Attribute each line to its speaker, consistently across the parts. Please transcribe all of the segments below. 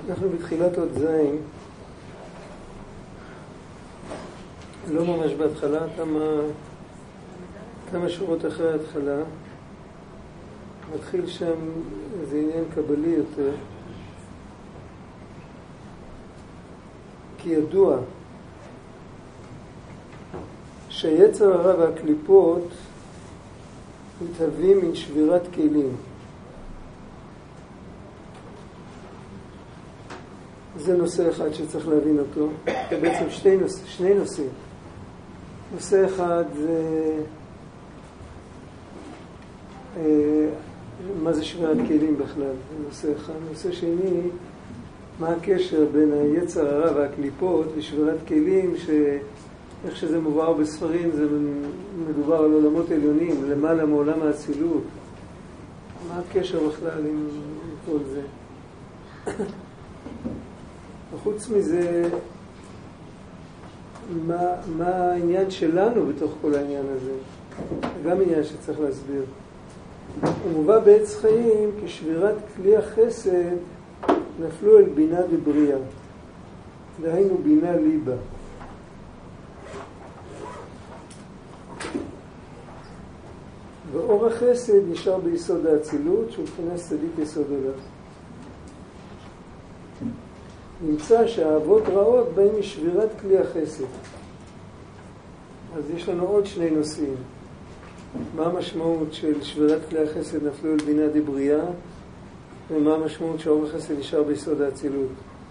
Speaker 1: אנחנו בתחילת עוד זין, לא ממש בהתחלה, כמה שורות אחרי ההתחלה, מתחיל שם איזה עניין קבלי יותר, כי ידוע שהיצר הרע והקליפות מתהווים מן שבירת כלים. זה נושא אחד שצריך להבין אותו. זה בעצם שני נושאים. נושא אחד זה מה זה שבירת כלים בכלל, זה נושא אחד. נושא שני, מה הקשר בין היצר הרע והקליפות לשבירת כלים, איך שזה מובהר בספרים, זה מדובר על עולמות עליונים, למעלה מעולם האצילות. מה הקשר בכלל עם כל זה? וחוץ מזה, מה העניין שלנו בתוך כל העניין הזה? גם עניין שצריך להסביר. הוא מובא בעץ חיים כשבירת כלי החסד נפלו אל בינה ובריאה. דהיינו בינה ליבה. ואור החסד נשאר ביסוד האצילות, שהוא מבחינת צדיק יסוד עולם. נמצא שהאהבות רעות באים משבירת כלי החסד. אז יש לנו עוד שני נושאים. מה המשמעות של שבירת כלי החסד נפלו אל בינה דבריאה, ומה המשמעות שהאור החסד נשאר ביסוד האצילות.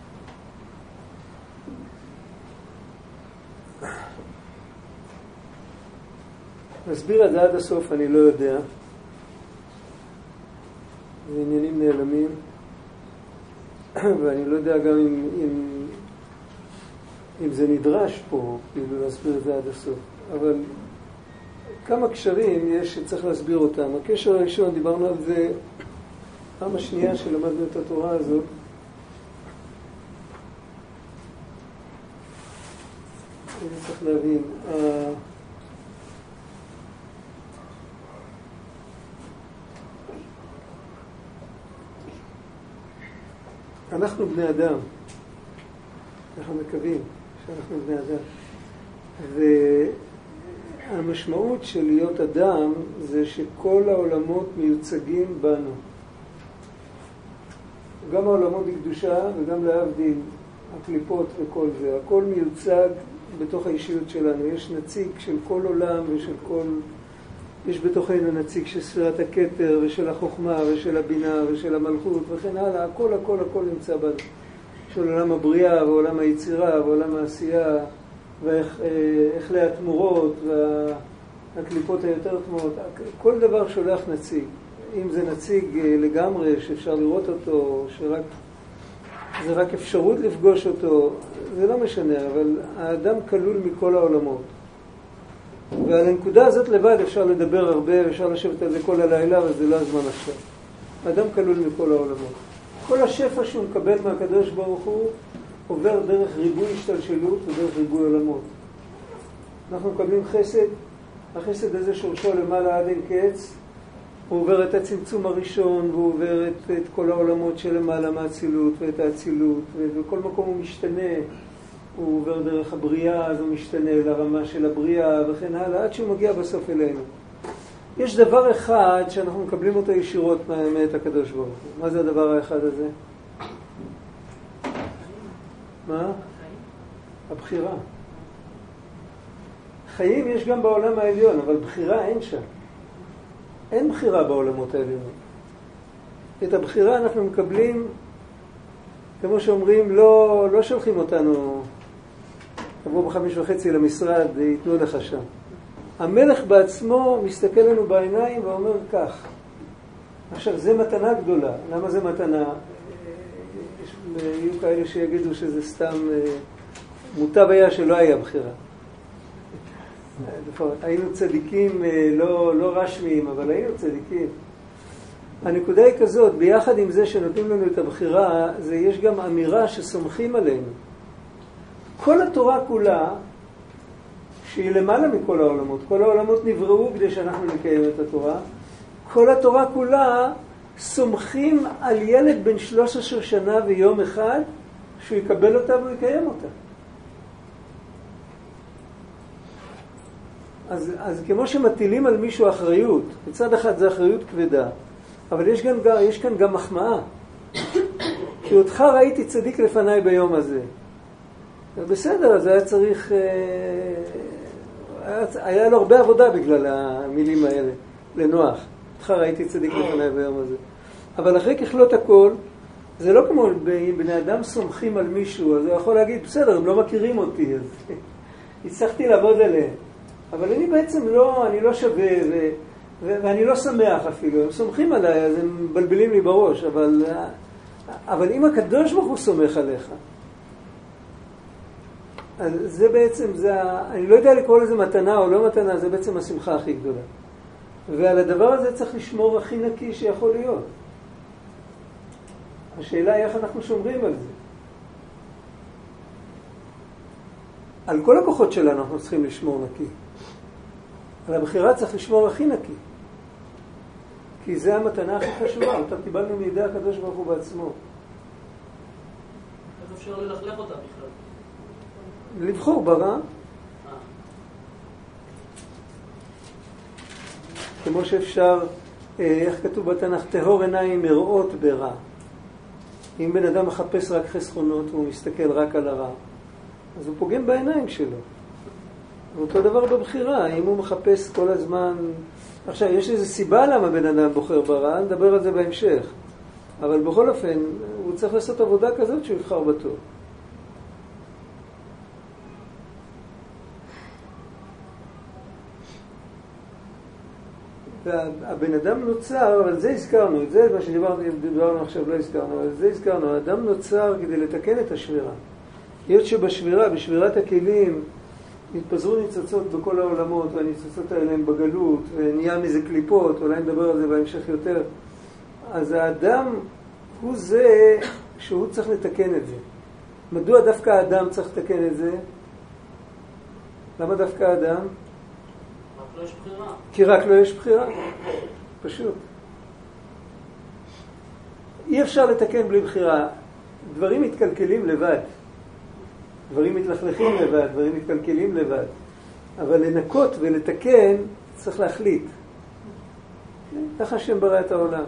Speaker 1: נסביר את זה עד הסוף, אני לא יודע. זה עניינים נעלמים. ואני לא יודע גם אם זה נדרש פה, כאילו להסביר את זה עד הסוף. אבל כמה קשרים יש שצריך להסביר אותם. הקשר הראשון, דיברנו על זה פעם השנייה שלמדנו את התורה הזאת. אני צריך להבין. אנחנו בני אדם, אנחנו מקווים שאנחנו בני אדם, והמשמעות של להיות אדם זה שכל העולמות מיוצגים בנו, גם העולמות בקדושה וגם להבדיל הקליפות וכל זה, הכל מיוצג בתוך האישיות שלנו. יש נציג של כל עולם ושל כל, יש בתוכנו נציג של ספירת הכתר ושל החוכמה ושל הבינה ושל המלכות וכן הלאה. הכל הכל הכל נמצא בנו. של עולם הבריאה ועולם היצירה ועולם העשייה ואיכלי התמורות והקליפות היותר תמורות. כל דבר שולח נציג. אם זה נציג לגמרי שאפשר לראות אותו, זה רק אפשרות לפגוש אותו, זה לא משנה, אבל האדם כלול מכל העולמות. ועל הנקודה הזאת לבד אפשר לדבר הרבה, אפשר לשבת על זה כל הלילה, אבל זה לא הזמן עכשיו. האדם כלול מכל העולמות. כל השפע שהוא מקבל מהקדוש ברוך הוא עובר דרך ריבוי השתלשלות ודרך ריבוי עולמות. אנחנו מקבלים חסד, החסד הזה שורשו למעלה עד אין קץ, הוא עובר את הצמצום הראשון, והוא עובר את כל העולמות שלמעלה מהאצילות ואת האצילות, ובכל מקום הוא משתנה. הוא עובר דרך הבריאה, אז הוא משתנה לרמה של הבריאה וכן הלאה, עד שהוא מגיע בסוף אלינו. יש דבר אחד שאנחנו מקבלים אותו ישירות מאת הקדוש ברוך הוא. מה זה הדבר האחד הזה? מה? הבחירה. חיים יש גם בעולם העליון, אבל בחירה אין שם. אין בחירה בעולמות העליונים. את הבחירה אנחנו מקבלים, כמו שאומרים, לא שולחים אותנו, תבוא ב5:30 למשרד, ייתנו לך שם. המלך בעצמו מסתכל לנו בעיניים ואומר כך. עכשיו, זה מתנה גדולה. למה זה מתנה? יהיו כאלה שיגידו שזה סתם, מוטב היה שלא היה בחירה. היינו צדיקים לא רשמיים, אבל היינו צדיקים. הנקודה היא כזאת, ביחד עם זה שנותנים לנו את הבחירה, יש גם אמירה שסומכים עלינו. כל התורה כולה, שהיא למעלה מכל העולמות, כל העולמות נבראו כדי שאנחנו נקיים את התורה, כל התורה כולה סומכים על ילד בן 13 שנה ויום אחד שהוא יקבל אותה והוא יקיים אותה. אז כמו שמטילים על מישהו אחריות, מצד אחד זה אחריות כבדה, אבל יש כאן גם מחמאה. כי אותך ראיתי צדיק לפניי ביום הזה. בסדר, אז היה צריך, היה לו הרבה עבודה בגלל המילים האלה, לנוח. אותך ראיתי צדיק לפניי ביום הזה. אבל אחרי ככלות הכל, זה לא כמו אם בני אדם סומכים על מישהו, אז הוא יכול להגיד, בסדר, הם לא מכירים אותי, אז הצלחתי לעבוד עליהם. אבל אני בעצם אני לא שווה, ואני לא שמח אפילו. הם סומכים עליי, אז הם מבלבלים לי בראש, אבל אם הקדוש ברוך הוא סומך עליך, אז זה בעצם, אני לא יודע לקרוא לזה מתנה או לא מתנה, זה בעצם השמחה הכי גדולה. ועל הדבר הזה צריך לשמור הכי נקי שיכול להיות. השאלה היא איך אנחנו שומרים על זה. על כל הכוחות שלנו אנחנו צריכים לשמור נקי. על הבחירה צריך לשמור הכי נקי. כי זה המתנה הכי חשובה, אותה קיבלנו מידי הקדוש ברוך הוא בעצמו.
Speaker 2: איך אפשר ללכלך אותה בכלל?
Speaker 1: לבחור ברע. כמו שאפשר, איך כתוב בתנ"ך, טהור עיניים מראות ברע. אם בן אדם מחפש רק חסכונות והוא מסתכל רק על הרע, אז הוא פוגם בעיניים שלו. ואותו דבר בבחירה, אם הוא מחפש כל הזמן... עכשיו, יש איזו סיבה למה בן אדם בוחר ברע, נדבר על זה בהמשך. אבל בכל אופן, הוא צריך לעשות עבודה כזאת שהוא יבחר בטוב. והבן אדם נוצר, אבל זה הזכרנו, את זה מה שדיברנו עכשיו לא הזכרנו, אבל זה הזכרנו, האדם נוצר כדי לתקן את השבירה. היות שבשבירה, בשבירת הכלים, התפזרו ניצוצות בכל העולמות, והניצוצות האלה הם בגלות, ונהיה מזה קליפות, אולי נדבר על זה בהמשך יותר. אז האדם הוא זה שהוא צריך לתקן את זה. מדוע דווקא האדם צריך לתקן את זה? למה דווקא האדם?
Speaker 2: לא יש בחירה.
Speaker 1: כי רק לא יש בחירה. פשוט. אי אפשר לתקן בלי בחירה. דברים מתקלקלים לבד. דברים מתלכלכים לבד, דברים מתקלקלים לבד. אבל לנקות ולתקן צריך להחליט. ככה השם ברא את העולם.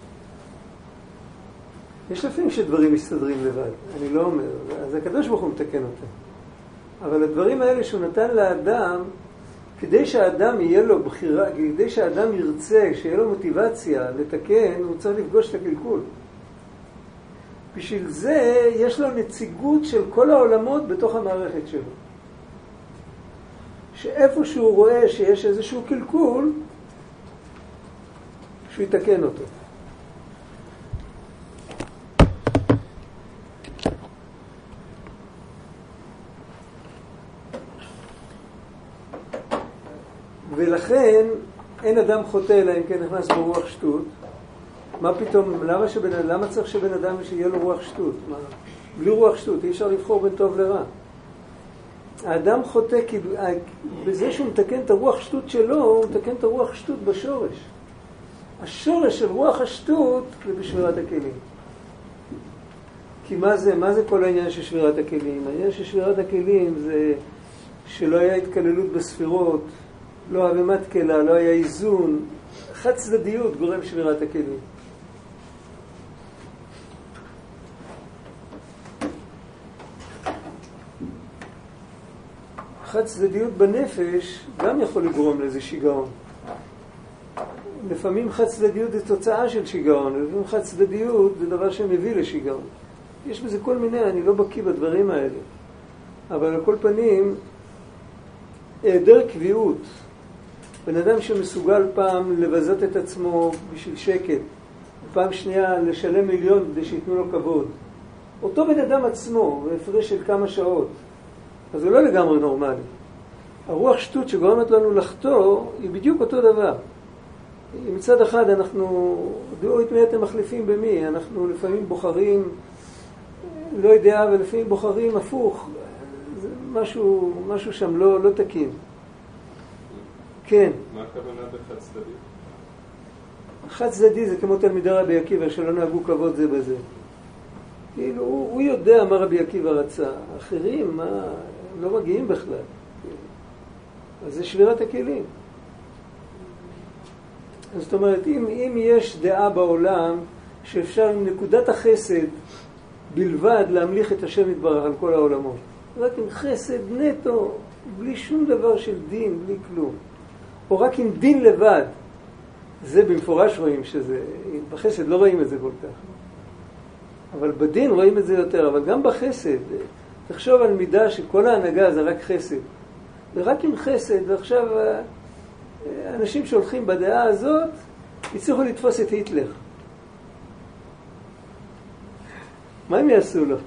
Speaker 1: יש לפעמים שדברים מסתדרים לבד. אני לא אומר. אז הקדוש ברוך הוא מתקן אותם. אבל הדברים האלה שהוא נתן לאדם, כדי שהאדם יהיה לו בחירה, כדי שהאדם ירצה, שיהיה לו מוטיבציה לתקן, הוא צריך לפגוש את הקלקול. בשביל זה יש לו נציגות של כל העולמות בתוך המערכת שלו. שאיפה שהוא רואה שיש איזשהו קלקול, שהוא יתקן אותו. ולכן אין אדם חוטא אלא אם כן נכנס ברוח שטות. מה פתאום, למה צריך שבן אדם שיהיה לו רוח שטות? בלי רוח שטות אי אפשר לבחור בין טוב לרע. האדם חוטא כי בזה שהוא מתקן את הרוח שטות שלו, הוא מתקן את הרוח שטות בשורש. השורש של רוח השטות זה בשבירת הכלים. כי מה זה כל העניין של שבירת הכלים? העניין של שבירת הכלים זה שלא היה התקללות בספירות, לא הבמת כלה, לא היה איזון. חד צדדיות גורם שבירת הכלים. חד צדדיות בנפש גם יכול לגרום לזה שיגעון. לפעמים חד צדדיות זה תוצאה של שיגעון, לפעמים חד צדדיות זה דבר שמביא לשיגעון. יש בזה כל מיני, אני לא בקיא בדברים האלה. אבל על כל פנים, היעדר קביעות. בן אדם שמסוגל פעם לבזות את עצמו בשביל שקט, פעם שנייה לשלם מיליון כדי שיתנו לו כבוד. אותו בן אדם עצמו, בהפרש של כמה שעות, אז זה לא לגמרי נורמלי. הרוח שטות שגורמת לנו לחטוא היא בדיוק אותו דבר. מצד אחד אנחנו, דעו את מי אתם מחליפים במי, אנחנו לפעמים בוחרים, לא יודע, ולפעמים בוחרים הפוך. זה משהו שם לא תקין. כן.
Speaker 3: מה הכוונה בחד צדדיות?
Speaker 1: חד צדדי זה כמו תלמידי רבי עקיבא שלא נהגו כבוד זה בזה. כאילו, הוא יודע מה רבי עקיבא רצה. אחרים, לא מגיעים בכלל. אז זה שבירת הכלים. אז זאת אומרת, אם יש דעה בעולם שאפשר עם נקודת החסד בלבד להמליך את השם יתברך על כל העולמות. רק עם חסד נטו, בלי שום דבר של דין, בלי כלום. או רק עם דין לבד. זה במפורש רואים שזה, בחסד לא רואים את זה כל כך. אבל בדין רואים את זה יותר, אבל גם בחסד. תחשוב על מידה שכל ההנהגה זה רק חסד. ורק עם חסד, ועכשיו אנשים שהולכים בדעה הזאת, יצליחו לתפוס את היטלר. מה הם יעשו לו?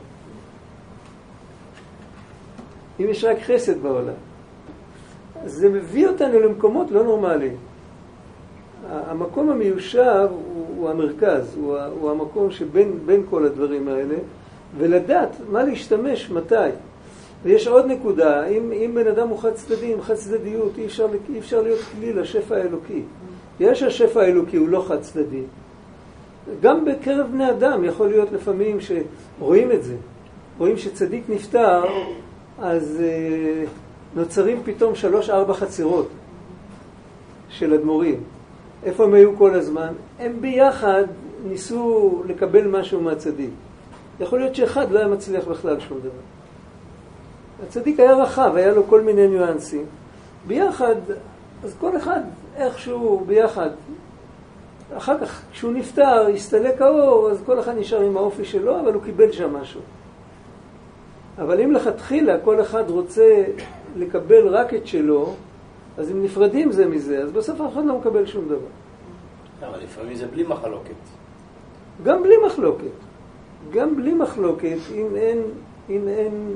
Speaker 1: אם יש רק חסד בעולם. אז זה מביא אותנו למקומות לא נורמליים. המקום המיושב הוא המרכז, הוא המקום שבין כל הדברים האלה, ולדעת מה להשתמש מתי. ויש עוד נקודה, אם בן אדם הוא חד צדדי, עם חד צדדיות, אי אפשר להיות כלי לשפע האלוקי. יש השפע האלוקי, הוא לא חד צדדי. גם בקרב בני אדם יכול להיות לפעמים שרואים את זה. רואים שצדיק נפטר, אז נוצרים פתאום 3-4 חצרות של אדמו"רים. איפה הם היו כל הזמן? הם ביחד ניסו לקבל משהו מהצדיק. יכול להיות שאחד לא היה מצליח בכלל שום דבר. הצדיק היה רחב, היה לו כל מיני ניואנסים. ביחד, אז כל אחד איכשהו ביחד. אחר כך, כשהוא נפטר, הסתלק האור, אז כל אחד נשאר עם האופי שלו, אבל הוא קיבל שם משהו. אבל אם לכתחילה כל אחד רוצה לקבל רק את שלו, אז אם נפרדים זה מזה, אז בסוף אף אחד לא מקבל שום דבר.
Speaker 3: אבל לפעמים זה בלי מחלוקת.
Speaker 1: גם בלי מחלוקת. גם בלי מחלוקת, אם אין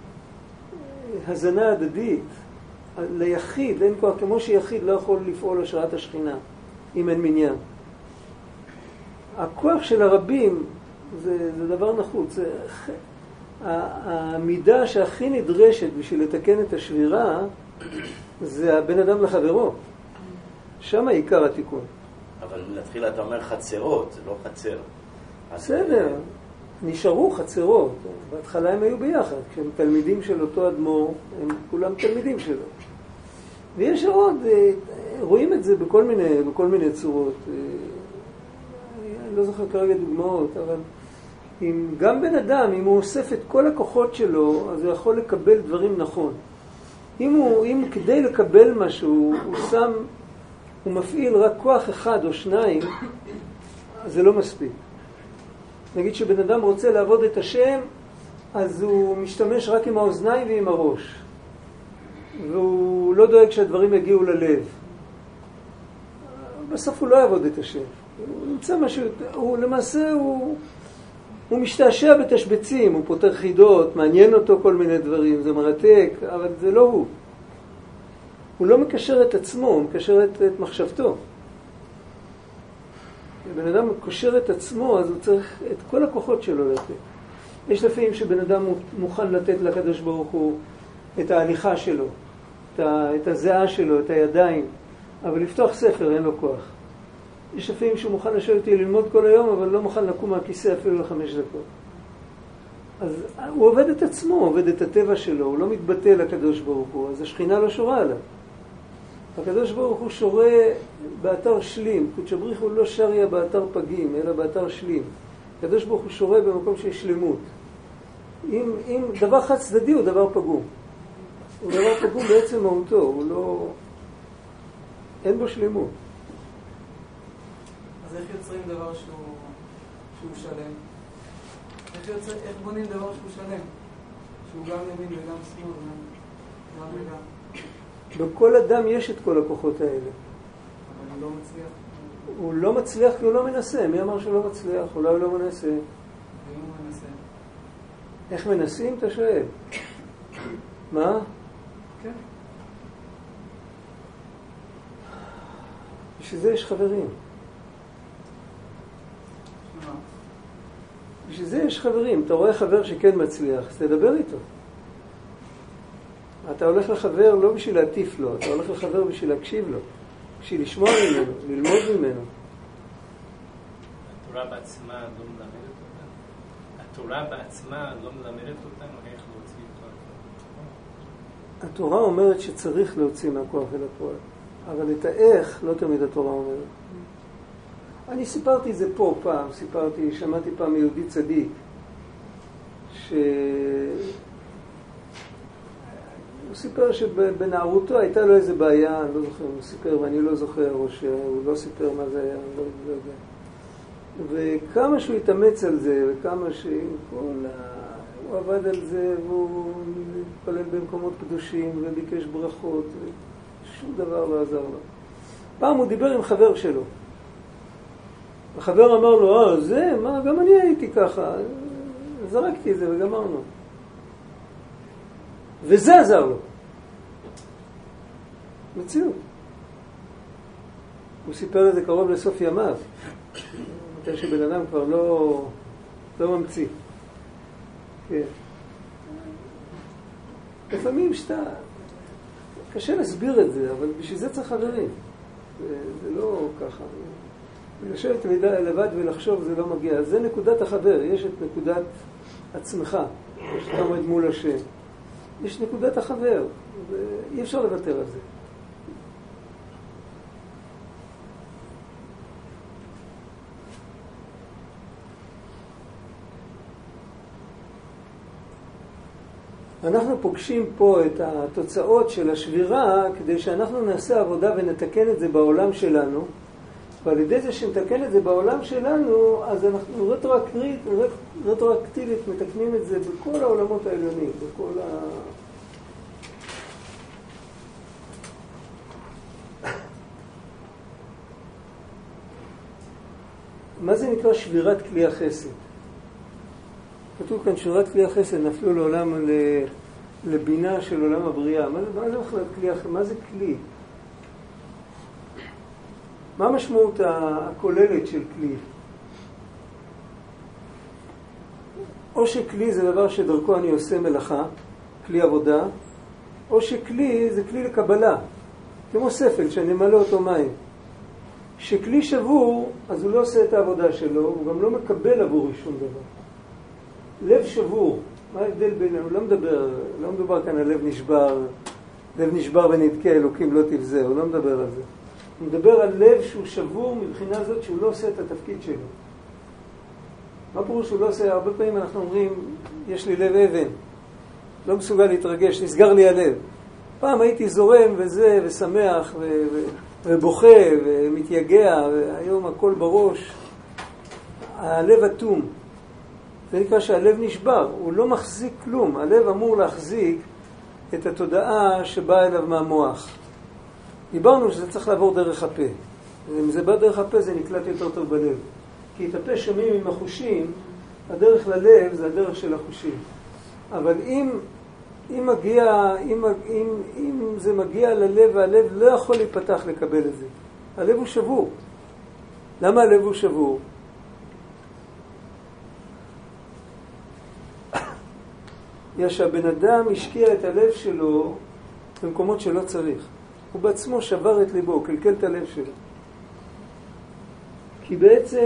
Speaker 1: הזנה הדדית, ליחיד, אין כוח, כמו שיחיד לא יכול לפעול השראת השכינה, אם אין מניין. הכוח של הרבים זה דבר נחוץ. המידה שהכי נדרשת בשביל לתקן את השבירה, זה הבן אדם לחברו. שם העיקר התיקון.
Speaker 3: אבל להתחיל אתה אומר חצרות, זה לא חצר.
Speaker 1: בסדר, נשארו חצרות. בהתחלה הם היו ביחד. כשהם תלמידים של אותו אדמו"ר, הם כולם תלמידים שלו. ויש עוד, רואים את זה בכל מיני צורות. אני לא זוכר כרגע דוגמאות, אבל גם בן אדם, אם הוא אוסף את כל הכוחות שלו, אז הוא יכול לקבל דברים נכון. אם כדי לקבל משהו, הוא מפעיל רק כוח אחד או שניים, אז זה לא מספיק. נגיד שבן אדם רוצה לעבוד את השם, אז הוא משתמש רק עם האוזניים ועם הראש. והוא לא דואג שהדברים יגיעו ללב. בסוף הוא לא יעבוד את השם. הוא נמצא משהו, למעשה הוא משתעשע בתשבצים, הוא פותר חידות, מעניין אותו כל מיני דברים, זה מרתק, אבל זה לא הוא. הוא לא מקשר את עצמו, הוא מקשר את מחשבתו. בן אדם קושר את עצמו, אז הוא צריך את כל הכוחות שלו לתת. יש לפעמים שבן אדם מוכן לתת לקדוש ברוך הוא את ההליכה שלו, את הזיעה שלו, את הידיים, אבל לפתוח ספר אין לו כוח. יש לפעמים שהוא מוכן לשבת אותי ללמוד כל היום, אבל לא מוכן לקום מהכיסא אפילו ל5 דקות. אז הוא עובד את עצמו, הוא עובד את הטבע שלו, הוא לא מתבטא לקדוש ברוך הוא, אז השכינה לא שורה עליו. הקדוש ברוך הוא שורה באתר שלים, קודש בריך הוא לא שריה באתר פגים, אלא באתר שלים. הקדוש ברוך הוא שורה במקום שיש שלמות. אם דבר חד צדדי הוא דבר פגום. הוא דבר פגום בעצם מהותו, הוא לא... אין בו שלמות.
Speaker 4: אז איך יוצרים דבר שהוא שלם? איך בונים דבר שהוא שלם? שהוא גם ימין וגם שמאל, גם וגם.
Speaker 1: בכל אדם יש את כל הכוחות האלה.
Speaker 4: אבל הוא לא מצליח.
Speaker 1: הוא לא מצליח כי הוא לא מנסה. מי אמר שהוא לא מצליח? אולי הוא לא מנסה.
Speaker 4: ואם הוא מנסה?
Speaker 1: איך מנסים? אתה שואל. מה?
Speaker 4: כן.
Speaker 1: בשביל זה יש חברים. בשביל זה יש חברים. אתה רואה חבר שכן מצליח, אז תדבר איתו. אתה הולך לחבר לא בשביל להטיף לו, אתה הולך לחבר בשביל להקשיב לו, בשביל לשמוע ממנו, ללמוד ממנו.
Speaker 5: התורה בעצמה לא מלמדת אותנו? התורה בעצמה לא מלמדת אותנו איך להוציא את הכוח.
Speaker 1: התורה אומרת שצריך להוציא מהכוח אל הפועל, אבל את האיך לא תמיד התורה אומרת. אני סיפרתי את זה פה פעם, שמעתי פעם מיהודי צדיק, שהוא סיפר שבנערותו הייתה לו איזה בעיה, אני לא זוכר, הוא סיפר ואני לא זוכר, או שהוא לא סיפר מה זה היה, אני לא יודע. וכמה שהוא התאמץ על זה, וכמה הוא עבד על זה, והוא התפלל במקומות קדושים, וביקש ברכות, ושום דבר לא עזר לו. פעם הוא דיבר עם חבר שלו. החבר אמר לו, זה, מה, גם אני הייתי ככה. זרקתי את זה וגמרנו. וזה עזר לו. מציאות. הוא סיפר את זה קרוב לסוף ימיו. מתי שבן אדם כבר לא ממציא. כן. לפעמים קשה להסביר את זה, אבל בשביל זה צריך חברים. זה לא ככה. לשבת לבד ולחשוב זה לא מגיע. זה נקודת החבר, יש את נקודת עצמך, שאתה עומד מול השם. יש נקודת החבר, ואי אפשר לוותר על זה. אנחנו פוגשים פה את התוצאות של השבירה כדי שאנחנו נעשה עבודה ונתקן את זה בעולם שלנו, ועל ידי זה שנתקן את זה בעולם שלנו, אז אנחנו רטרואקטיבית מתקנים את זה בכל העולמות העליונים, בכל מה זה נקרא שבירת כלי החסד? כתוב כאן שבירת כלי החסד, נפלו לעולם, לבינה של עולם הבריאה. מה זה בכלל כלי החסד? מה זה כלי? מה המשמעות הכוללת של כלי? או שכלי זה דבר שדרכו אני עושה מלאכה, כלי עבודה, או שכלי זה כלי לקבלה, כמו ספל שאני מלא אותו מים. שכלי שבור, אז הוא לא עושה את העבודה שלו, הוא גם לא מקבל עבורי שום דבר. לב שבור, מה ההבדל בינינו? לא מדבר כאן על לב נשבר ונדכה, אלוקים לא תבזה, הוא לא מדבר על זה. הוא מדבר על לב שהוא שבור מבחינה זאת שהוא לא עושה את התפקיד שלו. מה פירוש שהוא לא עושה? הרבה פעמים אנחנו אומרים, יש לי לב אבן, לא מסוגל להתרגש, נסגר לי הלב. פעם הייתי זורם וזה, ושמח, ובוכה, ומתייגע, והיום הכל בראש. הלב אטום. זה נקרא שהלב נשבר, הוא לא מחזיק כלום. הלב אמור להחזיק את התודעה שבאה אליו מהמוח. דיברנו שזה צריך לעבור דרך הפה. אם זה בא דרך הפה זה נקלט יותר טוב בלב. כי את הפה שומעים עם החושים, הדרך ללב זה הדרך של החושים. אבל אם זה מגיע ללב והלב לא יכול להיפתח לקבל את זה. הלב הוא שבור. למה הלב הוא שבור? שהבן אדם השקיע את הלב שלו במקומות שלא צריך. הוא בעצמו שבר את ליבו, קלקל את הלב שלו. כי בעצם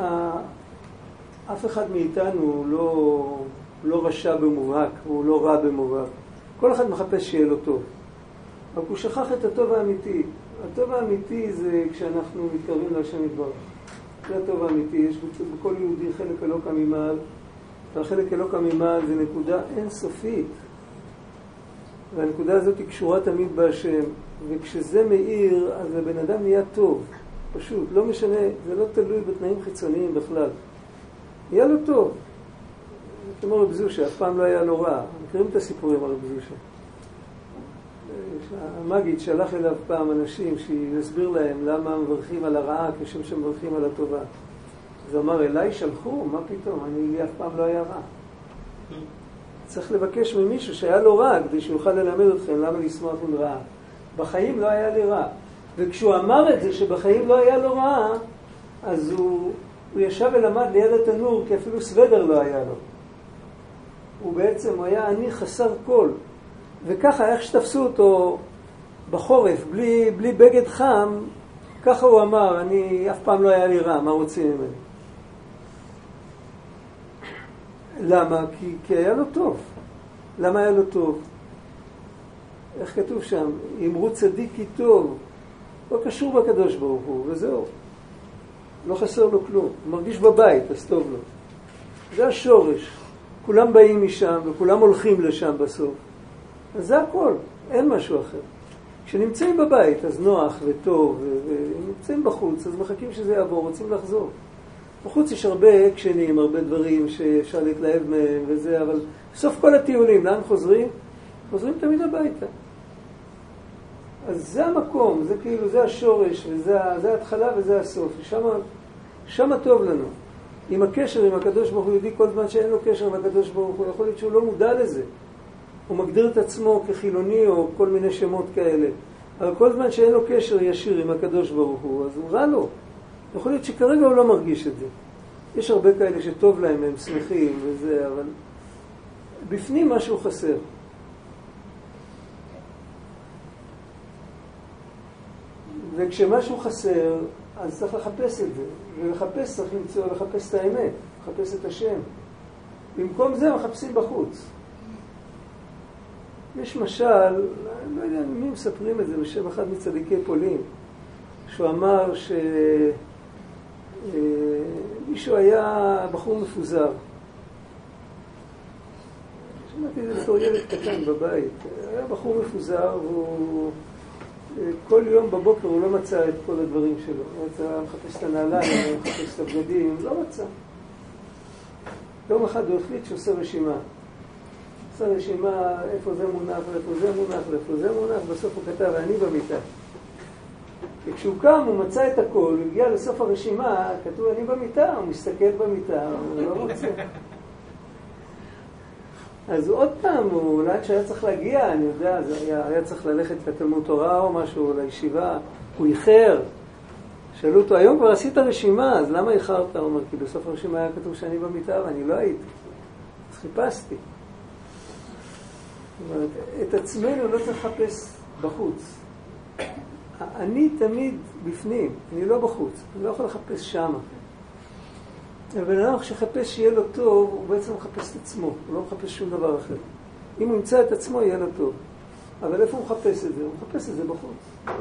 Speaker 1: אף אחד מאיתנו לא רשע במובהק, הוא לא רע במובהק. כל אחד מחפש שיהיה לו טוב. אבל הוא שכח את הטוב האמיתי. הטוב האמיתי זה כשאנחנו מתקרבים להשם יתברך. זה הטוב האמיתי. יש בכל יהודי חלק אלוקא ממעל. והחלק אלוקא ממעל זה נקודה אינסופית. והנקודה הזאת היא קשורה תמיד בהשם. וכשזה מאיר, אז הבן אדם נהיה טוב. פשוט, לא משנה, זה לא תלוי בתנאים חיצוניים בכלל. נהיה לו טוב. כמו רב זושה, אף פעם לא היה לו רע. מכירים את הסיפורים על רב זושה. המגיד שלח אליו פעם אנשים שיסביר להם למה מברכים על הרעה כשם שמברכים על הטובה. אז הוא אמר, אליי שלחו? מה פתאום? לי אף פעם לא היה רע. צריך לבקש ממישהו שהיה לו רע כדי שיוכל ללמד אתכם למה לשמוח עם רעה. בחיים לא היה לי רע. וכשהוא אמר את זה שבחיים לא היה לו רע, אז הוא ישב ולמד ליד התנור כי אפילו סוודר לא היה לו. הוא בעצם היה עני חסר כל. וככה, איך שתפסו אותו בחורף, בלי בגד חם, ככה הוא אמר, אף פעם לא היה לי רע, מה רוצים ממני? למה? כי היה לו טוב. למה היה לו טוב? איך כתוב שם? אמרו צדיק כי טוב, לא קשור בקדוש ברוך הוא, וזהו. לא חסר לו כלום. הוא מרגיש בבית, אז טוב לו. זה השורש. כולם באים משם וכולם הולכים לשם בסוף. אז זה הכל, אין משהו אחר. כשנמצאים בבית אז נוח וטוב, ונמצאים בחוץ אז מחכים שזה יעבור, רוצים לחזור. בחוץ יש הרבה אקשנים, הרבה דברים שאפשר להתלהב מהם וזה, אבל בסוף כל הטיולים, לאן חוזרים? חוזרים תמיד הביתה. אז זה המקום, זה כאילו, זה השורש, וזה ההתחלה וזה הסוף. שמה טוב לנו. עם הקשר עם הקדוש ברוך הוא יהודי, כל זמן שאין לו קשר עם הקדוש ברוך הוא, יכול להיות שהוא לא מודע לזה. הוא מגדיר את עצמו כחילוני או כל מיני שמות כאלה. אבל כל זמן שאין לו קשר ישיר עם הקדוש ברוך הוא, אז הוא רע לו. יכול להיות שכרגע הוא לא מרגיש את זה. יש הרבה כאלה שטוב להם, הם שמחים וזה, אבל בפנים משהו חסר. וכשמשהו חסר, אז צריך לחפש את זה. ולחפש צריך למצוא, לחפש את האמת, לחפש את השם. במקום זה מחפשים בחוץ. יש משל, אני לא יודע מי מספרים את זה, בשם אחד מצדיקי פולין, שהוא אמר שמישהו היה בחור מפוזר. שמעתי את זה בתור ילד קטן בבית. היה בחור מפוזר והוא כל יום בבוקר הוא לא מצא את כל הדברים שלו. הוא רצה מחפש את הנעליים, הוא מחפש את הבגדים, לא מצא. יום אחד הוא החליט שעושה רשימה. עושה רשימה איפה זה מונח, ואיפה זה מונח, ואיפה זה מונח, בסוף הוא כתב, אני במיטה. וכשהוא קם הוא מצא את הכל, הוא הגיע לסוף הרשימה, כתוב אני במיטה, הוא מסתכל במיטה, הוא לא רוצה. אז עוד פעם, אולי שהיה צריך להגיע, אני יודע, היה צריך ללכת לתלמוד תורה או משהו, לישיבה, הוא איחר. שאלו אותו, היום כבר עשית רשימה, אז למה איחרת? הוא אומר, כי בסוף הרשימה היה כתוב שאני במיטה ואני לא הייתי. אז חיפשתי. זאת אומרת, את עצמנו לא צריך לחפש בחוץ. אני תמיד בפנים, אני לא בחוץ, אני לא יכול לחפש שמה. אבל אנחנו כשחפש שיהיה לו טוב, הוא בעצם מחפש את עצמו, הוא לא מחפש שום דבר אחר. אם הוא ימצא את עצמו, יהיה לו טוב. אבל איפה הוא מחפש את זה? הוא מחפש את זה בחוץ.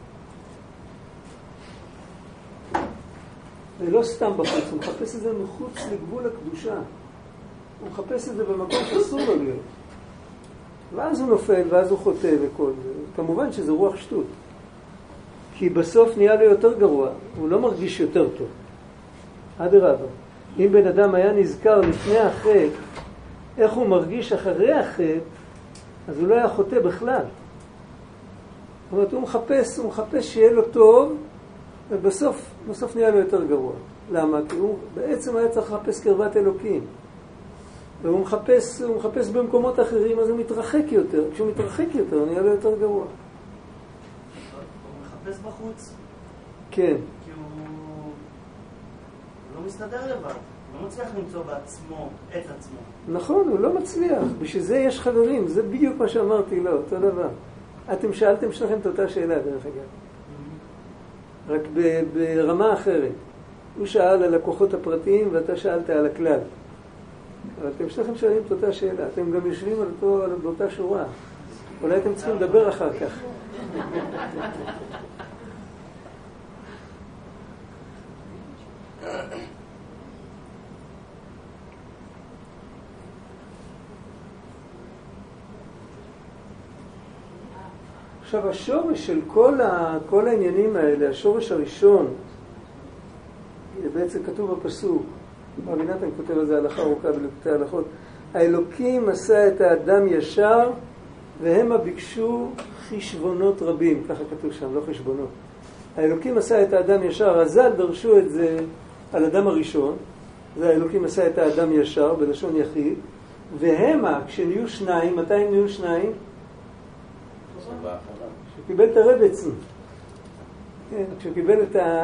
Speaker 1: ולא סתם בחוץ, הוא מחפש את זה מחוץ לגבול הקדושה. הוא מחפש את זה במקום שאסור לו להיות. ואז הוא נופל, ואז הוא חוטא וכל זה. כמובן שזה רוח שטות. כי בסוף נהיה לו יותר גרוע, הוא לא מרגיש יותר טוב. אדרבה. אם בן אדם היה נזכר לפני החטא, איך הוא מרגיש אחרי החטא, אז הוא לא היה חוטא בכלל. זאת אומרת, הוא מחפש שיהיה לו טוב, ובסוף נהיה לו יותר גרוע. למה? כי הוא בעצם היה צריך לחפש קרבת אלוקים. והוא מחפש במקומות אחרים, אז הוא מתרחק יותר. כשהוא מתרחק יותר, הוא נהיה לו יותר גרוע.
Speaker 2: הוא מחפש בחוץ?
Speaker 1: כן.
Speaker 2: כי הוא לא מסתדר לבד. הוא לא מצליח למצוא בעצמו, את עצמו.
Speaker 1: נכון, הוא לא מצליח. בשביל זה יש חברים. זה בדיוק מה שאמרתי לו, אותו דבר. אתם שאלתם שלכם את אותה שאלה, דרך אגב. רק ברמה אחרת. הוא שאל על הכוחות הפרטיים ואתה שאלת על הכלל. אבל אתם שלכם שואלים את אותה שאלה. אתם גם יושבים על אותה שורה. אולי אתם צריכים לדבר אחר כך. עכשיו, השורש של כל העניינים האלה, השורש הראשון, בעצם כתוב בפסוק, רבי נתן כותב על זה הלכה ארוכה בליקוטי הלכות, האלוקים עשה את האדם ישר, והמה ביקשו חשבונות רבים, ככה כתוב שם, לא חשבונות. האלוקים עשה את האדם ישר, הז"ל דרשו את זה על אדם הראשון, זה האלוקים עשה את האדם ישר, בלשון יחיד, והמה, כשנהיו שניים, מתי הם נהיו שניים? כשקיבל את הרבצן. כן, כשקיבל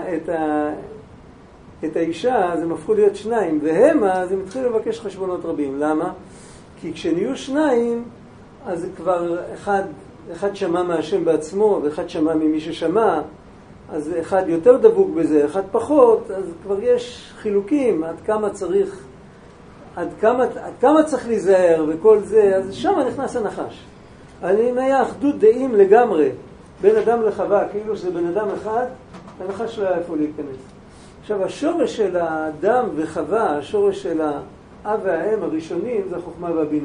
Speaker 1: את האישה, אז הם הפכו להיות שניים, והמה, אז הם התחילו לבקש חשבונות רבים. למה? כי כשנהיו שניים, אז כבר אחד שמע מהשם בעצמו, ואחד שמע ממי ששמע, אז אחד יותר דבוק בזה, אחד פחות, אז כבר יש חילוקים עד כמה צריך עד כמה צריך להיזהר וכל זה, אז שם נכנס הנחש. אבל אם היה אחדות דעים לגמרי בין אדם לחווה, כאילו שזה בן אדם אחד, הנחש לא היה איפה להיכנס. עכשיו, השורש של האדם וחווה, השורש של האב והאם הראשונים, זה החוכמה והבינה.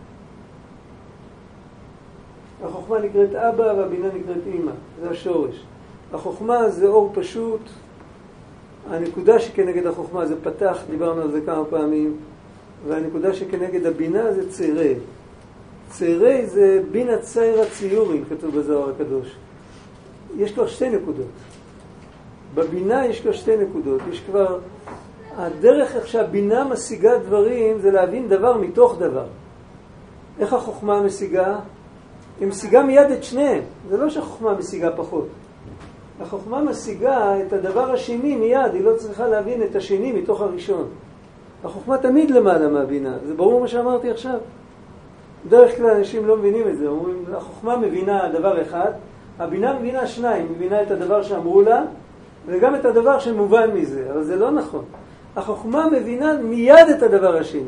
Speaker 1: החוכמה נקראת אבא והבינה נקראת אמא, זה השורש. החוכמה זה אור פשוט, הנקודה שכנגד החוכמה זה פתח, דיברנו על זה כמה פעמים, והנקודה שכנגד הבינה זה צעירי. צעירי זה בינה ציירה ציורים, כתוב בזוהר הקדוש. יש כבר שתי נקודות. בבינה יש כבר שתי נקודות. יש כבר, הדרך איך שהבינה משיגה דברים זה להבין דבר מתוך דבר. איך החוכמה משיגה? היא משיגה מיד את שניהם. זה לא שהחוכמה משיגה פחות. החוכמה משיגה את הדבר השני מיד, היא לא צריכה להבין את השני מתוך הראשון. החוכמה תמיד למעלה מהבינה. זה ברור מה שאמרתי עכשיו? בדרך כלל אנשים לא מבינים את זה. אומרים, החוכמה מבינה דבר אחד, הבינה מבינה שניים. מבינה את הדבר שאמרו לה, וגם את הדבר שמובן מזה. אבל זה לא נכון. החוכמה מבינה מיד את הדבר השני.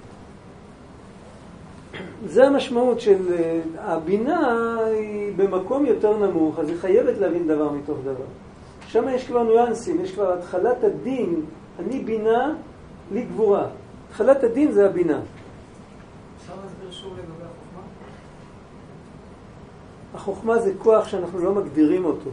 Speaker 1: זה המשמעות של הבינה היא במקום יותר נמוך, אז היא חייבת להבין דבר מתוך דבר. שם יש כבר ניואנסים, יש כבר התחלת הדין, אני בינה, לי גבורה. התחלת הדין זה הבינה.
Speaker 4: אפשר להסביר שוב לגבי החוכמה?
Speaker 1: החוכמה זה כוח שאנחנו לא מגדירים אותו.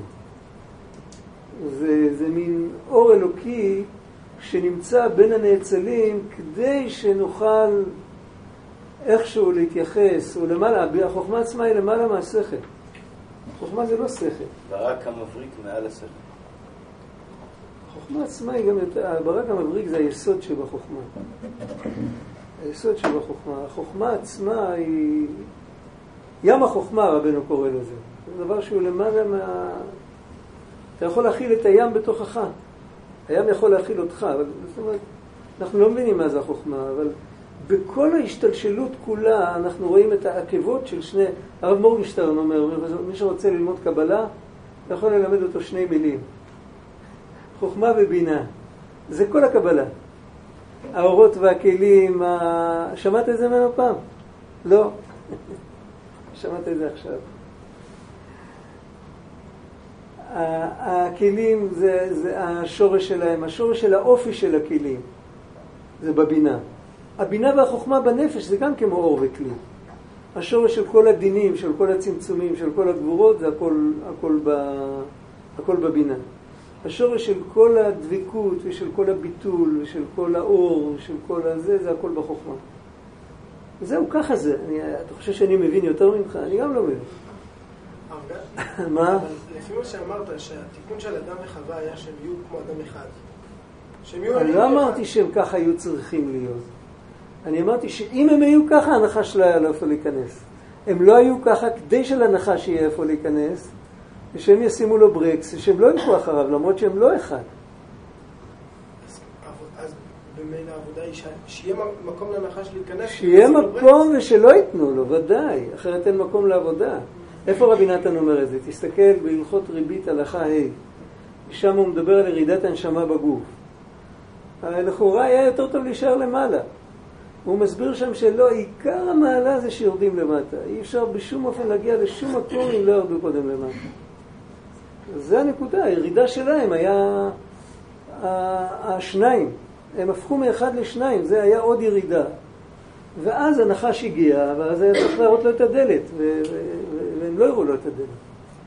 Speaker 1: זה מין אור אלוקי שנמצא בין הנאצלים כדי שנוכל איכשהו להתייחס, או למעלה, החוכמה עצמה היא למעלה מהשכל. החוכמה זה לא שכל.
Speaker 3: ברק המבריק מעל השכל.
Speaker 1: החוכמה עצמה היא גם יותר, ברק המבריק זה היסוד שבחוכמה. היסוד שבחוכמה. החוכמה עצמה היא ים החוכמה, רבנו קורא לזה. זה דבר שהוא למעלה מה... אתה יכול להכיל את הים בתוכך. הים יכול להכיל אותך, אבל זאת אומרת, אנחנו לא מבינים מה זה החוכמה, אבל בכל ההשתלשלות כולה אנחנו רואים את העקבות של שני... הרב מורגנשטרן אומר, מי שרוצה ללמוד קבלה, יכול ללמד אותו שני מילים. חוכמה ובינה. זה כל הקבלה. האורות והכלים, שמעת את זה ממנו פעם? לא. שמעת את זה עכשיו. הכלים זה השורש שלהם, השורש של האופי של הכלים. זה בבינה. הבינה והחוכמה בנפש זה גם כמו אור וכלי. השורש של כל הדינים, של כל הצמצומים, של כל הגבורות, זה הכל בבינה. השורש של כל הדבקות ושל כל הביטול ושל כל האור, של כל הזה, זה הכל בחוכמה. זהו, ככה זה. אתה חושב שאני מבין יותר ממך? אני גם לא מבין. מה?
Speaker 6: לפי מה שאמרת, שהתיקון של אדם וחווה היה שהם יהיו כמו אדם אחד.
Speaker 1: אני לא אמרתי שהם ככה היו צריכים להיות. אני אמרתי שאם הם היו ככה, הנחש לא היה לו איפה להיכנס. הם לא היו ככה כדי שלנחש יהיה איפה להיכנס, ושהם ישימו לו ברקס, ושהם לא ילכו אחריו, למרות שהם לא אחד.
Speaker 6: אז במילא העבודה היא שיהיה מקום לנחש להיכנס.
Speaker 1: שיהיה מקום ושלא ייתנו לו, ודאי. אחרת אין מקום לעבודה. איפה רבי נתן אומר את זה? תסתכל בהלכות ריבית הלכה ה'. שם הוא מדבר על ירידת הנשמה בגוף. לכאורה היה יותר טוב להישאר למעלה. הוא מסביר שם שלא, עיקר המעלה זה שיורדים למטה. אי אפשר בשום אופן להגיע לשום מקום אם לא ירדו קודם למטה. זה הנקודה, הירידה שלהם היה השניים. הם הפכו מאחד לשניים, זה היה עוד ירידה. ואז הנחש הגיע, ואז היה צריך להראות לו את הדלת, והם לא הראו לו את הדלת.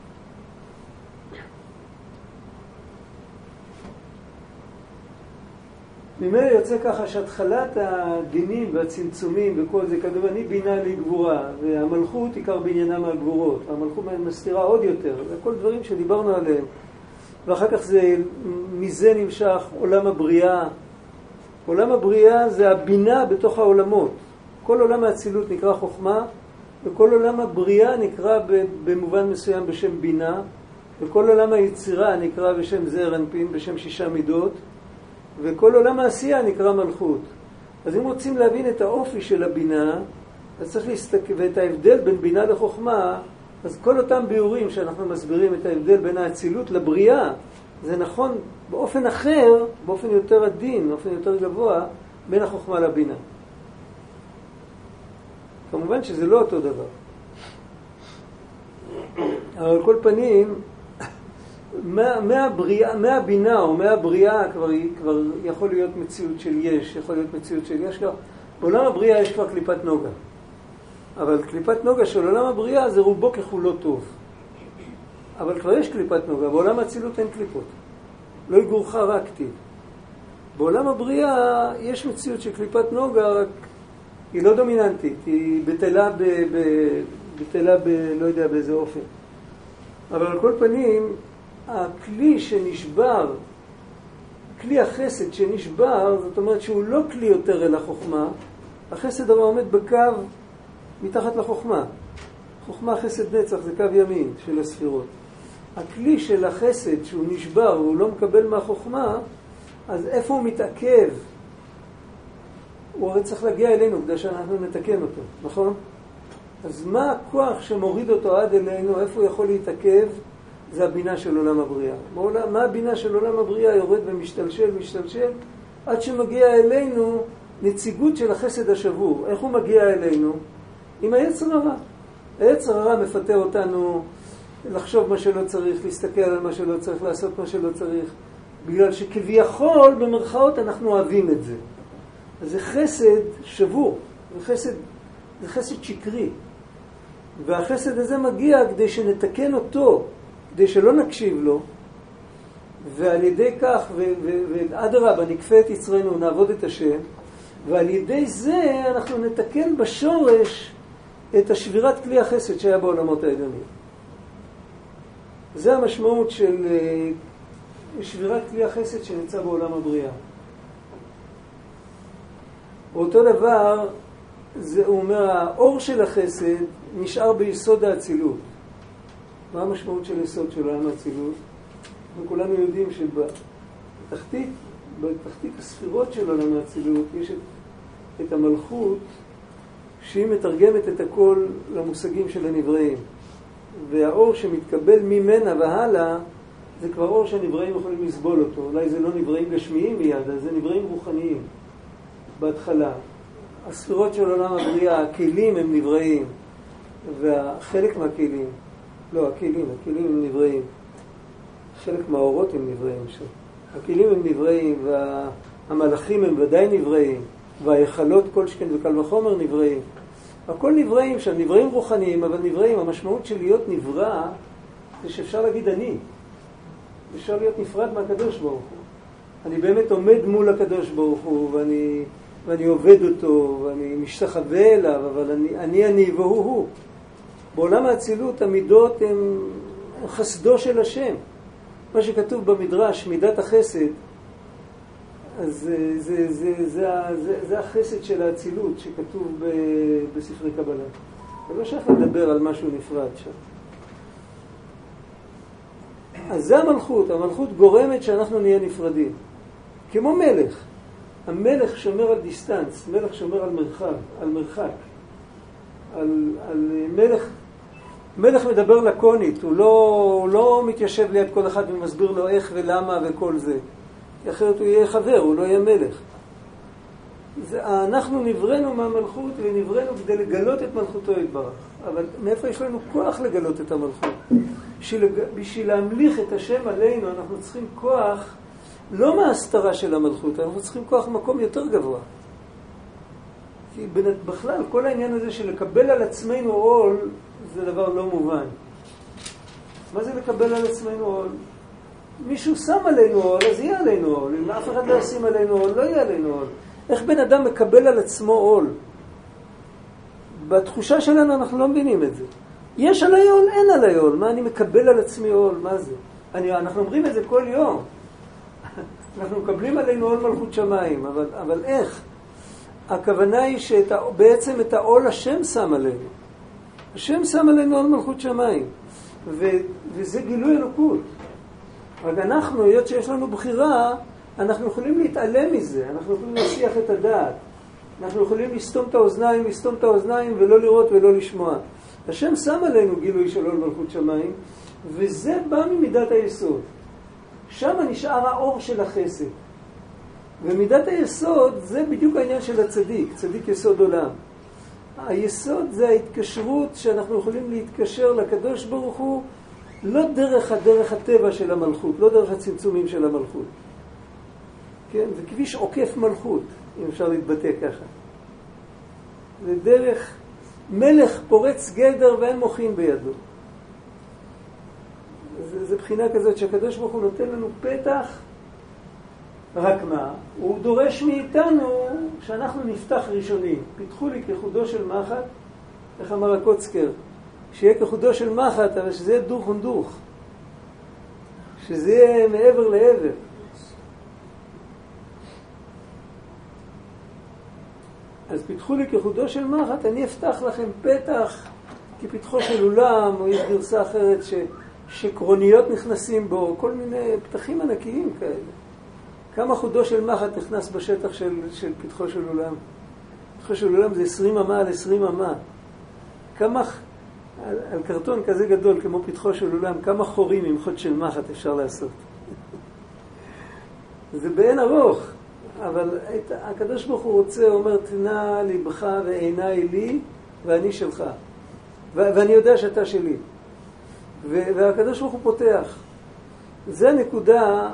Speaker 1: ממילא יוצא ככה שהתחלת הדינים והצמצומים וכל זה, כתוב אני בינה לי גבורה, והמלכות עיקר בעניינה מהגבורות, המלכות מסתירה עוד יותר, זה כל דברים שדיברנו עליהם. ואחר כך מזה נמשך עולם הבריאה. עולם הבריאה זה הבינה בתוך העולמות. כל עולם האצילות נקרא חוכמה, וכל עולם הבריאה נקרא במובן מסוים בשם בינה, וכל עולם היצירה נקרא בשם זעיר אנפין, בשם שישה מידות, וכל עולם העשייה נקרא מלכות. אז אם רוצים להבין את האופי של הבינה, אז צריך להסתכל, ואת ההבדל בין בינה לחוכמה, אז כל אותם ביאורים שאנחנו מסבירים את ההבדל בין האצילות לבריאה, זה נכון באופן אחר, באופן יותר עדין, באופן יותר גבוה, בין החוכמה לבינה. כמובן שזה לא אותו דבר. אבל על כל פנים, מהבינה או מהבריאה כבר יכול להיות מציאות של יש, יכול להיות מציאות של יש. בעולם הבריאה יש כבר קליפת נוגה. אבל קליפת נוגה של עולם הבריאה זה רובו ככולו טוב. אבל כבר יש קליפת נוגה. בעולם האצילות אין קליפות. לא יגורך רק כתיב. בעולם הבריאה יש מציאות של קליפת נוגה, רק היא לא דומיננטית. היא בטלה לא יודע באיזה אופן. אבל על כל פנים, הכלי שנשבר, כלי החסד שנשבר, זאת אומרת שהוא לא כלי יותר אל החוכמה, החסד אבל עומד בקו מתחת לחוכמה. חוכמה חסד נצח זה קו ימין של הספירות. הכלי של החסד שהוא נשבר, הוא לא מקבל מהחוכמה, אז איפה הוא מתעכב? הוא הרי צריך להגיע אלינו כדי שאנחנו נתקן אותו, נכון? אז מה הכוח שמוריד אותו עד אלינו, איפה הוא יכול להתעכב? זה הבינה של עולם הבריאה. מה הבינה של עולם הבריאה? יורד ומשתלשל, עד שמגיע אלינו נציגות של החסד השבור. איך הוא מגיע אלינו? עם היצר הרע. היצר הרע מפתה אותנו לחשוב מה שלא צריך, להסתכל על מה שלא צריך, לעשות מה שלא צריך, בגלל שכביכול במרכאות אנחנו אוהבים את זה. אז זה חסד שבור, זה חסד שקרי. והחסד הזה מגיע כדי שנתקן אותו, כדי שלא נקשיב לו, ועל ידי כך, ואדרבה, נקפה את יצרנו, נעבוד את השם, ועל ידי זה אנחנו נתקן בשורש את השבירת כלי החסד שהיה בעולמות העליונים. זה המשמעות של שבירת כלי החסד שנמצא בעולם הבריאה. אותו דבר, הוא אומר, האור של החסד נשאר ביסוד האצילות. מה המשמעות של יסוד של עולם האצילות? וכולנו יודעים שבתחתית הספירות של עולם האצילות יש את המלכות שהיא מתרגמת את הכל למושגים של הנבראים. והאור שמתקבל ממנה והלאה זה כבר אור שהנבראים יכולים לסבול אותו. אולי זה לא נבראים גשמיים מיד, זה נבראים רוחניים בהתחלה. הספירות של עולם הבריאה, הכלים הם נבראים, וחלק מהכלים, לא, הכלים הם נבראים. חלק מהאורות הם נבראים שם. הכלים הם נבראים, והמלאכים הם ודאי נבראים, והיכלות כל שכן וקל וחומר נבראים. הכל נבראים שם, נבראים רוחניים, אבל נבראים. המשמעות של להיות נברא זה שאפשר להגיד אני. אפשר להיות נפרד מהקדוש ברוך הוא. אני באמת עומד מול הקדוש ברוך הוא, ואני עובד אותו, ואני משתחווה אליו, אבל אני והוא הוא. בעולם האצילות המידות הן חסדו של השם. מה שכתוב במדרש, מידת החסד, אז זה החסד של האצילות שכתוב בספרי קבלה. זה לא שייך לדבר על משהו נפרד שם. אז זה המלכות. המלכות גורמת שאנחנו נהיה נפרדים. כמו מלך. המלך שומר על דיסטנס, מלך שומר על מרחק. מלך מדבר לקונית, הוא לא מתיישב ליד כל אחד ומסביר לו איך ולמה וכל זה. אחרת הוא יהיה חבר, הוא לא יהיה מלך. אנחנו נבראנו מהמלכות ונבראנו כדי לגלות את מלכותו יתברך. אבל מאיפה יש לנו כוח לגלות את המלכות? בשביל להמליך את השם עלינו אנחנו צריכים כוח לא מההסתרה של המלכות, אנחנו צריכים כוח מקום יותר גבוה. כי בכלל כל העניין הזה של לקבל על עצמנו עול זה דבר לא מובן. מה זה לקבל על עצמנו עול? מישהו שם עלינו עול, אז יהיה עלינו עול. אם אף אחד לא ישים עלינו עול, לא יהיה עלינו עול. איך בן אדם מקבל על עצמו עול? בתחושה שלנו אנחנו לא מבינים את זה. יש עלי עול, אין עלי עול. מה אני מקבל על עצמי עול? מה זה? אנחנו אומרים את זה כל יום. אנחנו מקבלים עלינו עול מלכות שמיים, אבל איך? הכוונה היא שבעצם את העול השם שם עלינו. השם שם עלינו עול מלכות שמיים. וזה גילוי אלוקות. רק אנחנו, היות שיש לנו בחירה, אנחנו יכולים להתעלם מזה, אנחנו יכולים להסיח את הדעת. אנחנו יכולים לסתום את האוזניים ולא לראות ולא לשמוע. השם שם עלינו גילוי של עול מלכות שמיים, וזה בא ממידת היסוד. שם נשאר האור של החסד. ומידת היסוד זה בדיוק העניין של הצדיק, צדיק יסוד עולם. היסוד זה ההתקשרות שאנחנו יכולים להתקשר לקדוש ברוך הוא לא דרך הטבע של המלכות, לא דרך הצמצומים של המלכות. כן? זה כביש עוקף מלכות, אם אפשר להתבטא ככה. זה דרך מלך פורץ גדר ואין מוחין בידו. זה בחינה כזאת שהקדוש ברוך הוא נותן לנו פתח, רק מה? הוא דורש מאיתנו שאנחנו נפתח ראשונים. פיתחו לי כחודו של מחט, איך אמר הקוצקר, שיהיה כחודו של מחט, אבל שזה יהיה דוך ונדוך. שזה יהיה מעבר לעבר. אז פיתחו לי כחודו של מחט, אני אפתח לכם פתח כפתחו של אולם, או יש גרסה אחרת שקרוניות נכנסים בו, כל מיני פתחים ענקיים כאלה. כמה חודו של מחט נכנס בשטח של פתחו של אולם? פתחו של אולם זה 20 אמה על 20 אמה. כמה, על קרטון כזה גדול כמו פתחו של אולם, כמה חורים עם חוד של מחט אפשר לעשות? זה בעין ארוך, אבל הקדוש ברוך הוא רוצה, אומר, תנה ליבך ועיניי לי ואני שלך. ואני יודע שאתה שלי. והקדוש ברוך הוא פותח. זה נקודה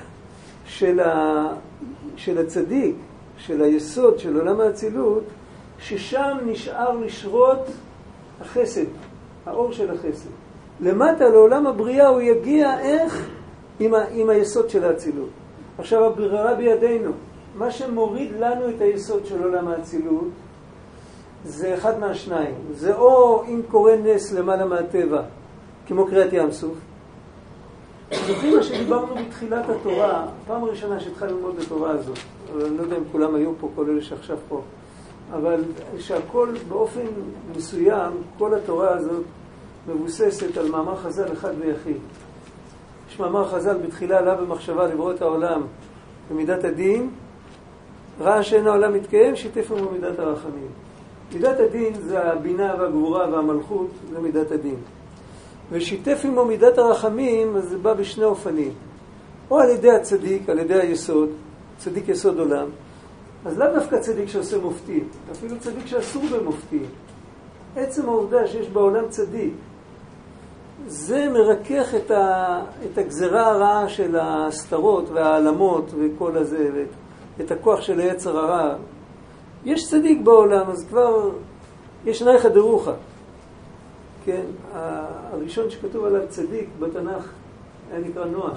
Speaker 1: של הצדיק, של היסוד, של עולם האצילות, ששם נשאר לשרות החסד, האור של החסד. למטה לעולם הבריאה הוא יגיע איך? עם היסוד של האצילות. עכשיו הברירה בידינו. מה שמוריד לנו את היסוד של עולם האצילות זה אחד מהשניים. זה או אם קורה נס למעלה מהטבע, כמו קריאת ים סוף. זוכרים מה שדיברנו בתחילת התורה, פעם הראשונה שהתחלנו ללמוד את התורה הזאת, אני לא יודע אם כולם היו פה, כל אלה שעכשיו פה, אבל שהכל באופן מסוים, כל התורה הזאת מבוססת על מאמר חז"ל אחד ויחיד. יש מאמר חז"ל בתחילה עלה במחשבה לברוא את העולם במידת הדין, ראה שאין העולם מתקיים, שיתף עמו מידת הרחמים. מידת הדין זה הבינה והגבורה והמלכות, זה מידת הדין. ושיתף עמו מידת הרחמים, אז זה בא בשני אופנים. או על ידי הצדיק, על ידי היסוד, צדיק יסוד עולם. אז לא דווקא צדיק שעושה מופתי, אפילו צדיק שאסור במופתי. עצם העובדה שיש בעולם צדיק, זה מרכך את הגזרה הרעה של הסתרות והעלמות וכל הזה, ואת הכוח של היצר הרע. יש צדיק בעולם, אז כבר יש נייחא דרוחא. כן, הראשון שכתוב עליו צדיק בתנ"ך היה נקרא נוח.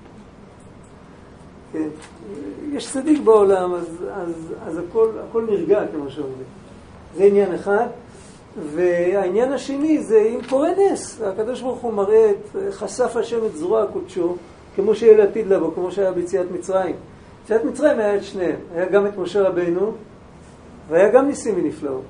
Speaker 1: כן, יש צדיק בעולם, אז הכל נרגע, כמו שאומרים. זה עניין אחד. והעניין השני זה אם קורה נס. הקדוש ברוך הוא מראה חשף השם את זרוע הקודשו, כמו שיהיה לעתיד לבוא, כמו שהיה ביציאת מצרים. ביציאת מצרים היה את שניהם. היה גם את משה רבינו, והיה גם ניסים ונפלאות.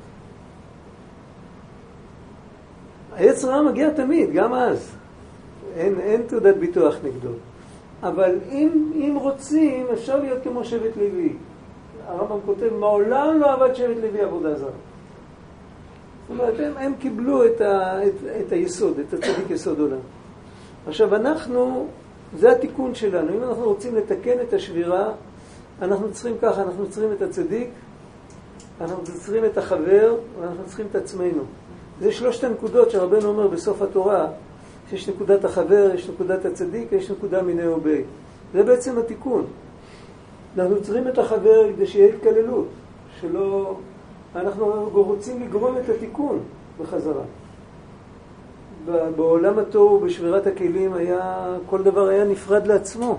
Speaker 1: היצר הרע מגיע תמיד, גם אז. אין תעודת ביטוח נגדו. אבל אם רוצים, אפשר להיות כמו שבט לוי. הרמב"ם כותב, מעולם לא עבד שבט לוי עבודה זרה. זאת אומרת, הם קיבלו את היסוד, את הצדיק יסוד עולם. עכשיו אנחנו, זה התיקון שלנו. אם אנחנו רוצים לתקן את השבירה, אנחנו צריכים ככה, אנחנו צריכים את הצדיק, אנחנו צריכים את החבר, ואנחנו צריכים את עצמנו. זה שלושת הנקודות שרבנו אומר בסוף התורה, שיש נקודת החבר, יש נקודת הצדיק, יש נקודה מיני ובי. זה בעצם התיקון. אנחנו צריכים את החבר כדי שיהיה התקללות, שלא... אנחנו רוצים לגרום את התיקון בחזרה. בעולם התוהו, בשבירת הכלים, כל דבר היה נפרד לעצמו.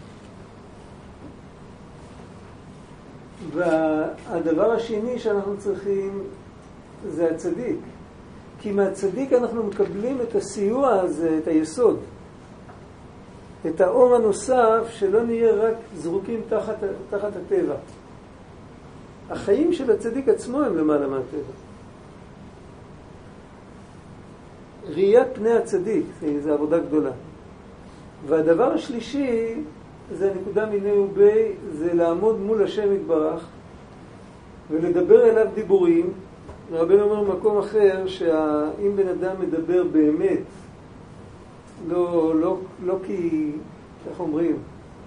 Speaker 1: והדבר השני שאנחנו צריכים זה הצדיק. כי מהצדיק אנחנו מקבלים את הסיוע הזה, את היסוד. את האור הנוסף שלא נהיה רק זרוקים תחת הטבע. החיים של הצדיק עצמו הם למעלה מהטבע. ראיית פני הצדיק, זו עבודה גדולה. והדבר השלישי, זה נקודה מיני ובי, זה לעמוד מול השם יתברך, ולדבר אליו דיבורים. רבנו אומר במקום אחר, שאם בן אדם מדבר באמת, לא כי, איך אומרים,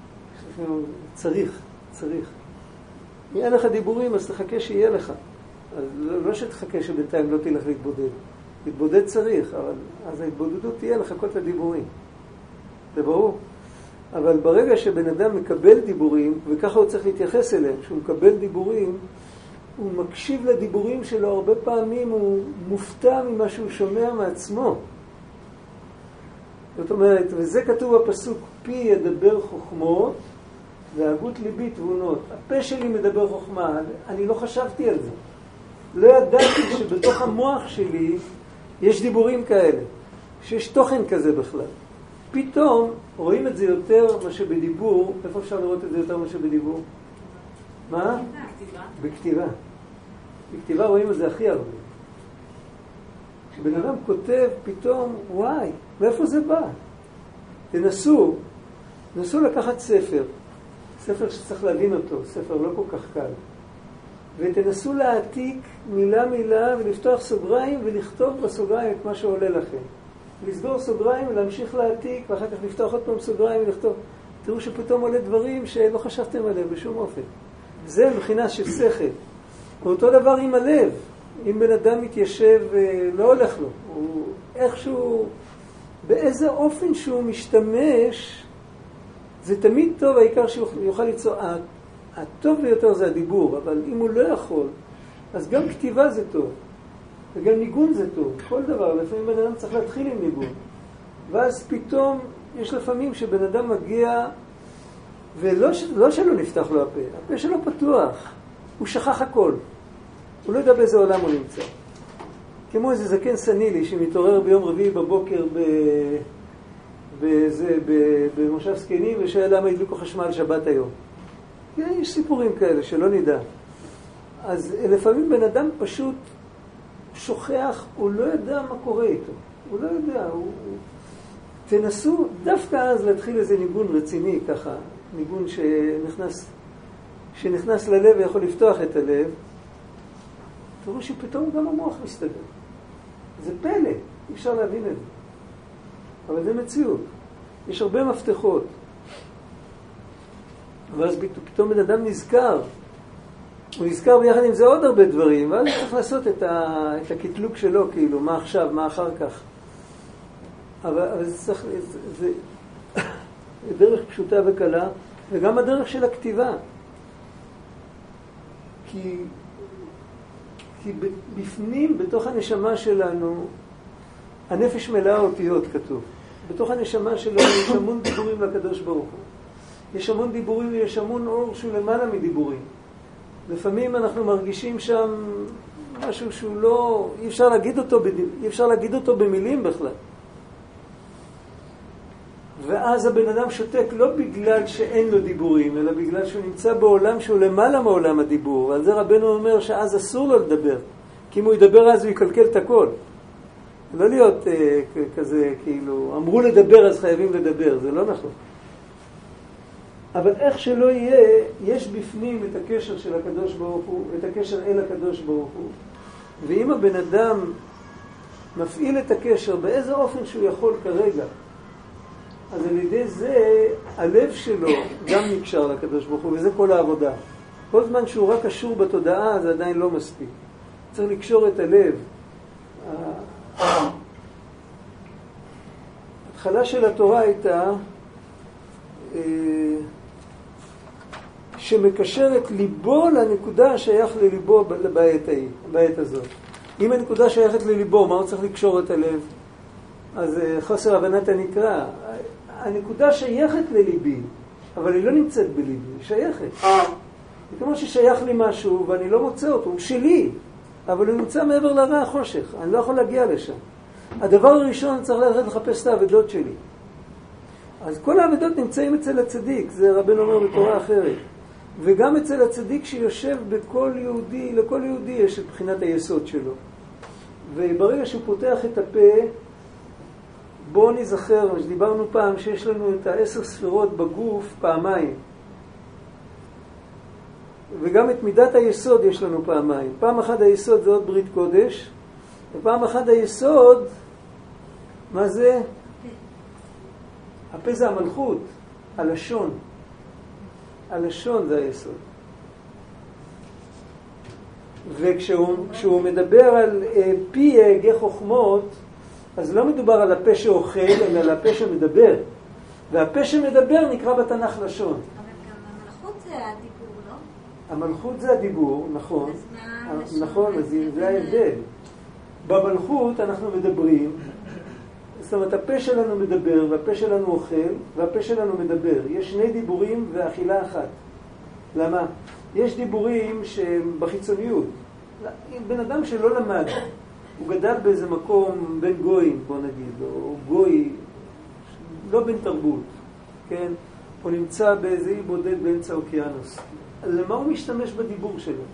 Speaker 1: צריך. אם אין לך דיבורים, אז תחכה שיהיה לך. אז לא שתחכה שבינתיים לא תלך להתבודד. להתבודד צריך, אבל אז ההתבודדות תהיה לחכות לדיבורים. זה ברור. אבל ברגע שבן אדם מקבל דיבורים, וככה הוא צריך להתייחס אליהם, שהוא מקבל דיבורים, הוא מקשיב לדיבורים שלו, הרבה פעמים הוא מופתע ממה שהוא שומע מעצמו. זאת אומרת, וזה כתוב בפסוק, פי ידבר חוכמות, והגות ליבי תבונות. הפה שלי מדבר חוכמה, אני לא חשבתי על זה. לא ידעתי שבתוך המוח שלי יש דיבורים כאלה, שיש תוכן כזה בכלל. פתאום רואים את זה יותר מה שבדיבור. איפה אפשר לראות את זה יותר מה שבדיבור? מה? בכתיבה. בכתיבה רואים את זה הכי הרבה. כשבן אדם כותב, פתאום, וואי, מאיפה זה בא? תנסו לקחת ספר שצריך להבין אותו, ספר לא כל כך קל. ותנסו להעתיק מילה ולפתוח סוגריים ולכתוב בסוגריים את מה שעולה לכם. לסגור סוגריים ולהמשיך להעתיק ואחר כך לפתוח עוד פעם סוגריים ולכתוב. תראו שפתאום עולה דברים שלא חשבתם עליהם בשום אופן. זה מבחינה של שכל. ואותו דבר עם הלב. אם בן אדם מתיישב לא הולך לו, הוא איכשהו, באיזה אופן שהוא משתמש, זה תמיד טוב, העיקר שהוא יוכל ליצור. הטוב ביותר זה הדיבור, אבל אם הוא לא יכול, אז גם כתיבה זה טוב, וגם ניגון זה טוב, כל דבר. לפעמים בן אדם צריך להתחיל עם ניגון, ואז פתאום יש לפעמים שבן אדם מגיע, ולא שלא נפתח לו הפה שלו פתוח, הוא שכח הכל, הוא לא יודע באיזה עולם הוא נמצא. כמו איזה זקן סנילי שמתעורר ביום רביעי בבוקר במושב זקנים ושאל למה הדליקו חשמל שבת היום. יש סיפורים כאלה שלא נדע. אז לפעמים בן אדם פשוט שוכח, הוא לא יודע מה קורה איתו. הוא לא יודע. תנסו דווקא אז להתחיל איזה ניגון רציני ככה, ניגון שנכנס ללב ויכול לפתוח את הלב. תראו שפתאום גם המוח מסתדר. זה פלא, אי אפשר להבין את זה. אבל זה מציאות. יש הרבה מפתחות. ואז פתאום בן אדם נזכר. הוא נזכר ביחד עם זה עוד הרבה דברים, ואז צריך לעשות את הקטלוק שלו, כאילו, מה עכשיו, מה אחר כך. אבל זה צריך, זה דרך פשוטה וקלה, וגם הדרך של הכתיבה. כי בפנים, בתוך הנשמה שלנו, הנפש מלאה אותיות, כתוב. בתוך הנשמה שלנו יש המון דיבורים לקדוש ברוך הוא. יש המון דיבורים ויש המון אור שהוא למעלה מדיבורים. לפעמים אנחנו מרגישים שם משהו שהוא לא, אי אפשר להגיד אותו במילים בכלל. ואז הבן אדם שותק לא בגלל שאין לו דיבורים, אלא בגלל שהוא נמצא בעולם שהוא למעלה מעולם הדיבור. ועל זה רבנו אומר שאז אסור לו לדבר. כי אם הוא ידבר אז הוא יקלקל את הכל. לא להיות כזה, כאילו, אמרו לדבר אז חייבים לדבר, זה לא נכון. אבל איך שלא יהיה, יש בפנים את הקשר של הקדוש ברוך הוא, את הקשר אל הקדוש ברוך הוא. ואם הבן אדם מפעיל את הקשר באיזה אופן שהוא יכול כרגע, אז על ידי זה הלב שלו גם נקשר לקדוש ברוך הוא, וזה כל העבודה. כל זמן שהוא רק קשור בתודעה, זה עדיין לא מספיק. צריך לקשור את הלב. ההתחלה של התורה הייתה שמקשרת ליבו לנקודה שייך לליבו בעת הזאת. אם הנקודה שייכת לליבו, מה הוא צריך לקשור את הלב? אז חוסר הבנת הנקרא. הנקודה שייכת לליבי, אבל היא לא נמצאת בליבי, היא שייכת. היא כמו ששייך לי משהו ואני לא מוצא אותו, הוא שלי, אבל הוא נמצא מעבר לרע החושך, אני לא יכול להגיע לשם. הדבר הראשון צריך ללכת לחפש את העבדות שלי. אז כל העבדות נמצאים אצל הצדיק, זה רבנו אומר בתורה אחרת. וגם אצל הצדיק שיושב בכל יהודי, לכל יהודי יש את בחינת היסוד שלו. וברגע שהוא פותח את הפה, בואו נזכר, שדיברנו פעם שיש לנו את 10 ספירות בגוף פעמיים. וגם את מידת היסוד יש לנו פעמיים. פעם אחת היסוד זה עוד ברית קודש, ופעם אחת היסוד, מה זה? הפה זה המלכות, הלשון. הלשון זה היסוד. וכשהוא מדבר על פי הגה חוכמות, אז לא מדובר על הפה שאוכל, אלא על הפה שמדבר. והפה שמדבר נקרא בתנ"ך לשון.
Speaker 7: אבל גם המלכות זה הדיבור, לא?
Speaker 1: המלכות זה הדיבור, נכון.
Speaker 7: אז מה לשון?
Speaker 1: נכון, אז זה ההבדל. במלכות אנחנו מדברים, זאת אומרת, הפה שלנו מדבר, והפה שלנו אוכל, והפה שלנו מדבר. יש שני דיבורים ואכילה אחת. למה? יש דיבורים שהם בחיצוניות. בן אדם שלא למד, הוא גדל באיזה מקום בין גויים, בוא נגיד, או גוי, לא בין תרבות, כן? הוא נמצא באיזה אי בודד באמצע האוקיינוס. למה הוא משתמש בדיבור שלו?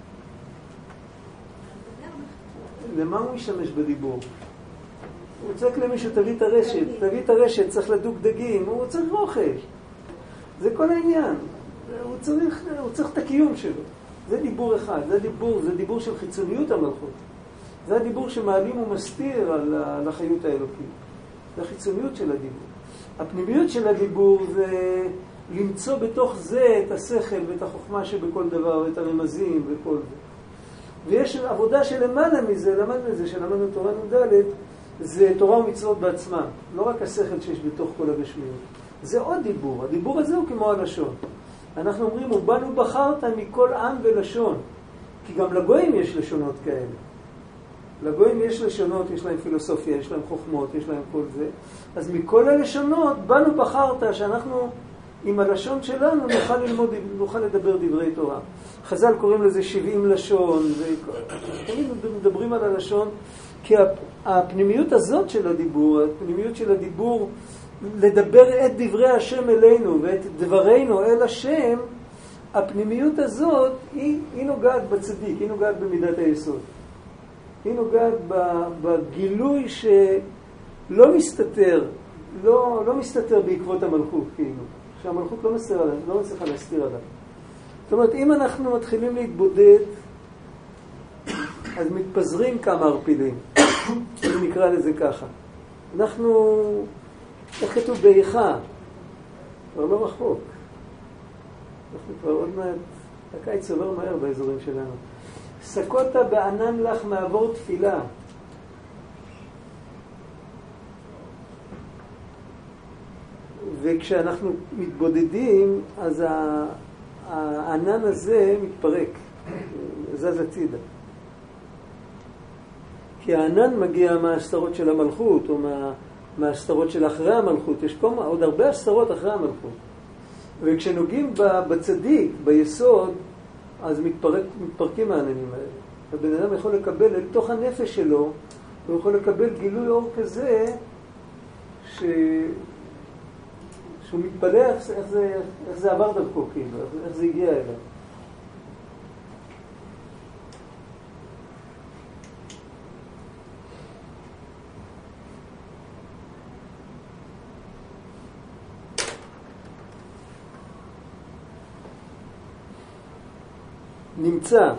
Speaker 1: למה הוא משתמש בדיבור? הוא צועק למישהו, תביא את הרשת, צריך לדוג דגים, הוא צריך אוכל. זה כל העניין. הוא צריך את הקיום שלו. זה דיבור אחד, זה דיבור של חיצוניות המלכות. זה הדיבור שמעלים ומסתיר על החיות האלוקית. זה החיצוניות של הדיבור. הפנימיות של הדיבור זה למצוא בתוך זה את השכל ואת החוכמה שבכל דבר, ואת הרמזים וכל זה. ויש עבודה שלמעלה מזה, שלמדנו תורה נ"ד, זה תורה ומצוות בעצמה. לא רק השכל שיש בתוך כל הגשמיות. זה עוד דיבור. הדיבור הזה הוא כמו הלשון. אנחנו אומרים, ובנו בחרת מכל עם ולשון. כי גם לגויים יש לשונות כאלה. לגויים יש לשונות, יש להם פילוסופיה, יש להם חוכמות, יש להם כל זה. אז מכל הלשונות, בנו בחרת שאנחנו עם הלשון שלנו נוכל לדבר דברי תורה. חז"ל קוראים לזה 70 לשון. תמיד מדברים על הלשון, כי הפנימיות הזאת של הדיבור, הפנימיות של הדיבור, לדבר את דברי השם אלינו ואת דברינו אל השם, הפנימיות הזאת היא נוגעת בצדיק, היא נוגעת במידת היסוד. היא נוגעת בגילוי שלא מסתתר, לא מסתתר בעקבות המלכות, כאילו. שהמלכות לא מצליחה להסתיר עליו. זאת אומרת, אם אנחנו מתחילים להתבודד, אז מתפזרים כמה ערפילים. אם נקרא לזה ככה. אנחנו, איך כתוב באיכה? כבר לא רחוק. אנחנו כבר עוד מעט, הקיץ עובר מהר באזורים שלנו. סקותה בענן לך מעבור תפילה. וכשאנחנו מתבודדים, אז הענן הזה מתפרק, זז הצידה. כי הענן מגיע מההסתרות של המלכות, או מההסתרות של אחרי המלכות. יש עוד הרבה הסתרות אחרי המלכות. וכשנוגעים בצדיק, ביסוד, אז מתפרקים העננים האלה. הבן אדם יכול לקבל אל תוך הנפש שלו, הוא יכול לקבל גילוי אור כזה, שהוא מתפלא איך זה עבר דרכו, כאילו, איך זה הגיע אליו. נמצא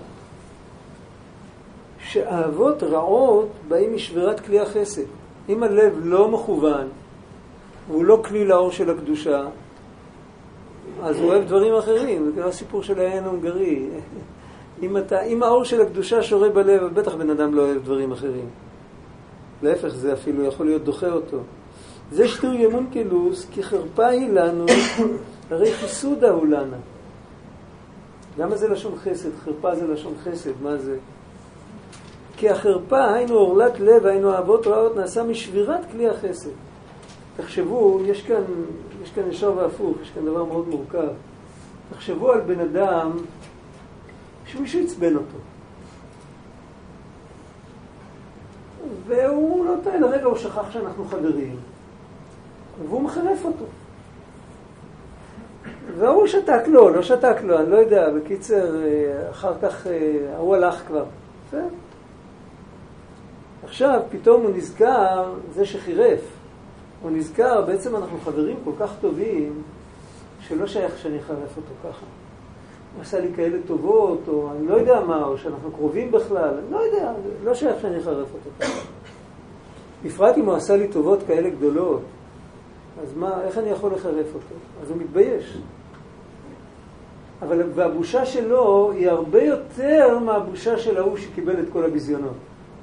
Speaker 1: שאהבות רעות באים משבירת כלי החסד. אם הלב לא מכוון, והוא לא כלי לאור של הקדושה, אז הוא אוהב דברים אחרים. זה כאילו הסיפור של העין ההונגרי. אם האור של הקדושה שורה בלב, בטח בן אדם לא אוהב דברים אחרים. להפך, זה אפילו יכול להיות דוחה אותו. זה שטיר ימון כלוס, כי חרפה היא לנו, הרי חיסודה הוא לנו. למה זה לשון חסד? חרפה זה לשון חסד, מה זה? כי החרפה, היינו אורלת לב, היינו אהבות רעות, נעשה משבירת כלי החסד. תחשבו, יש כאן ישר והפוך, יש כאן דבר מאוד מורכב. תחשבו על בן אדם שמישהו יצבן אותו. והוא לא טעה, לרגע הוא שכח שאנחנו חברים. והוא מחרף אותו. והוא שתק לו, לא שתק לו, אני לא יודע, בקיצר, אחר כך הוא הלך כבר. עכשיו, פתאום הוא נזכר, זה שחירף. הוא נזכר, בעצם אנחנו חברים כל כך טובים, שלא שייך שאני אחרף אותו ככה. הוא עשה לי כאלה טובות, או אני לא יודע מה, או שאנחנו קרובים בכלל, אני לא יודע, לא שייך שאני אחרף אותו ככה. בפרט אם הוא עשה לי טובות כאלה גדולות, אז מה, איך אני יכול לחרף אותו? אז הוא מתבייש. והבושה שלו היא הרבה יותר מהבושה של ההוא שקיבל את כל הביזיונות.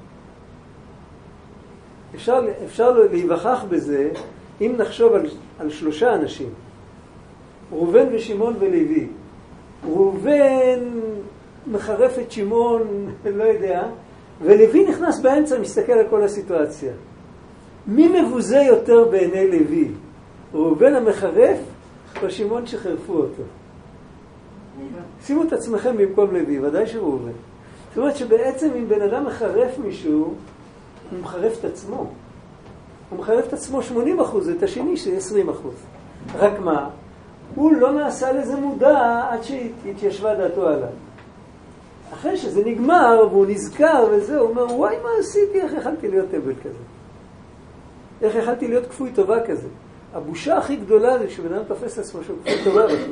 Speaker 1: אפשר להיווכח בזה אם נחשוב על 3 אנשים, ראובן ושמעון ולוי. ראובן מחרף את שמעון, לא יודע, ולוי נכנס באמצע, מסתכל על כל הסיטואציה. מי מבוזה יותר בעיני לוי? ראובן המחרף או שמעון שחרפו אותו? שימו את עצמכם במקום לוי, ודאי שראובן. זאת אומרת שבעצם אם בן אדם מחרף מישהו, הוא מחרף את עצמו. הוא מחרף את עצמו 80%, את השני שזה 20%. רק מה? הוא לא נעשה לזה מודע עד שהתיישבה דעתו עליו. אחרי שזה נגמר והוא נזכר וזה, הוא אומר, וואי, מה עשיתי? איך יכלתי להיות טבל כזה? איך יכלתי להיות כפוי טובה כזה? הבושה הכי גדולה זה שבן אדם תופס לעצמו שהוא כפוי טובה בכלל.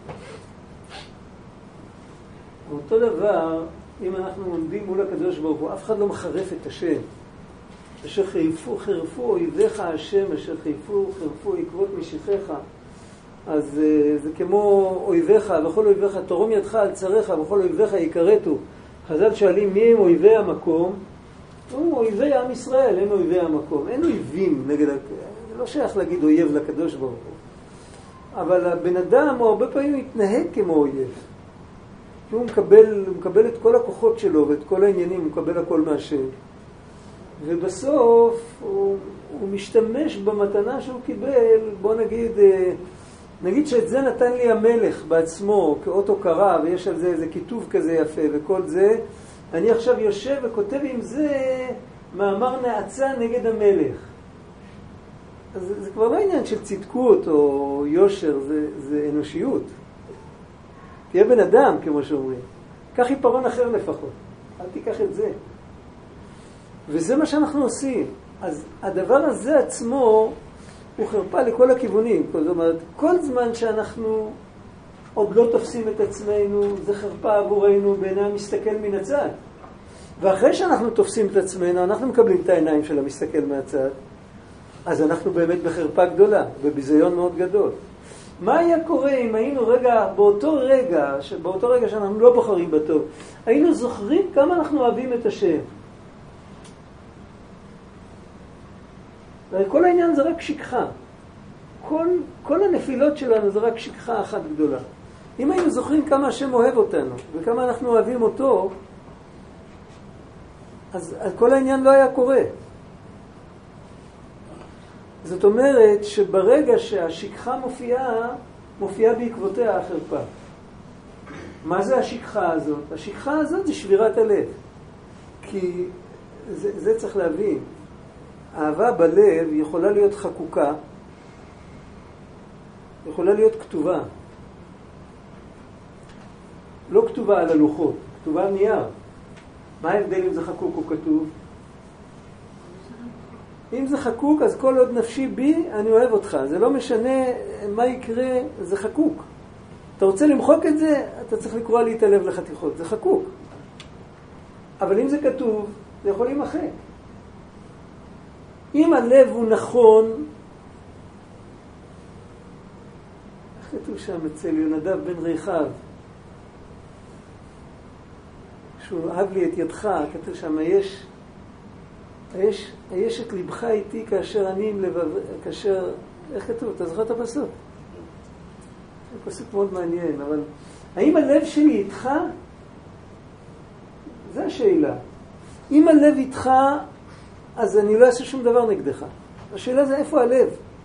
Speaker 1: אותו דבר, אם אנחנו עומדים מול הקדוש ברוך הוא, אף אחד לא מחרף את השם. אשר חרפו אויביך השם, אשר חרפו עקבות משיחיך. אז זה כמו אויביך, וכל אויביך, תרום ידך על צריך, וכל אויביך יקרתו. חז"ל שואלים מי הם אויבי המקום? הם אויבי עם ישראל, הם אויבי המקום. אין אויבים נגד, זה לא שייך להגיד אויב לקדוש ברוך הוא. אבל הבן אדם הוא הרבה פעמים מתנהג כמו אויב. הוא מקבל את כל הכוחות שלו ואת כל העניינים, הוא מקבל הכל מהשם. ובסוף הוא משתמש במתנה שהוא קיבל, בוא נגיד שאת זה נתן לי המלך בעצמו כאות הוקרה, ויש על זה איזה כיתוב כזה יפה וכל זה, אני עכשיו יושב וכותב עם זה מאמר נאצה נגד המלך. אז זה כבר לא עניין של צדקות או יושר, זה אנושיות. תהיה בן אדם, כמו שאומרים. קח עיפרון אחר לפחות. אל תיקח את זה. וזה מה שאנחנו עושים. אז הדבר הזה עצמו הוא חרפה לכל הכיוונים. זאת אומרת, כל זמן שאנחנו עוד לא תופסים את עצמנו, זה חרפה עבורנו בעיני המסתכל מן הצד. ואחרי שאנחנו תופסים את עצמנו, אנחנו מקבלים את העיניים של המסתכל מהצד, אז אנחנו באמת בחרפה גדולה, בביזיון מאוד גדול. מה היה קורה אם היינו באותו רגע שאנחנו לא בוחרים בטוב, היינו זוכרים כמה אנחנו אוהבים את השם? כל העניין זה רק שכחה. כל הנפילות שלנו זה רק שכחה אחת גדולה. אם היינו זוכרים כמה השם אוהב אותנו וכמה אנחנו אוהבים אותו, אז כל העניין לא היה קורה. זאת אומרת שברגע שהשכחה מופיעה בעקבותיה החרפה. מה זה השכחה הזאת? השכחה הזאת זה שבירת הלב. כי זה צריך להבין. אהבה בלב יכולה להיות חקוקה, יכולה להיות כתובה. לא כתובה על הלוחות, כתובה על נייר. מה ההבדל אם זה חקוק או כתוב? אם זה חקוק, אז כל עוד נפשי בי, אני אוהב אותך. זה לא משנה מה יקרה, זה חקוק. אתה רוצה למחוק את זה, אתה צריך לקרוא לי את הלב לחתיכות. זה חקוק. אבל אם זה כתוב, זה יכול להימחק. אם הלב הוא נכון, איך כתוב שם אצל יונדב בן ריחב? שהוא אהב לי את ידך, כתוב שם, היש את לבך איתי כאשר אני עם לבב, איך כתוב? אתה זוכר את הפסוק? זה פסוק מאוד מעניין, אבל האם הלב שלי איתך? זו השאלה. אם הלב איתך, אז אני לא אעשה שום דבר נגדך. השאלה זה איפה הלב?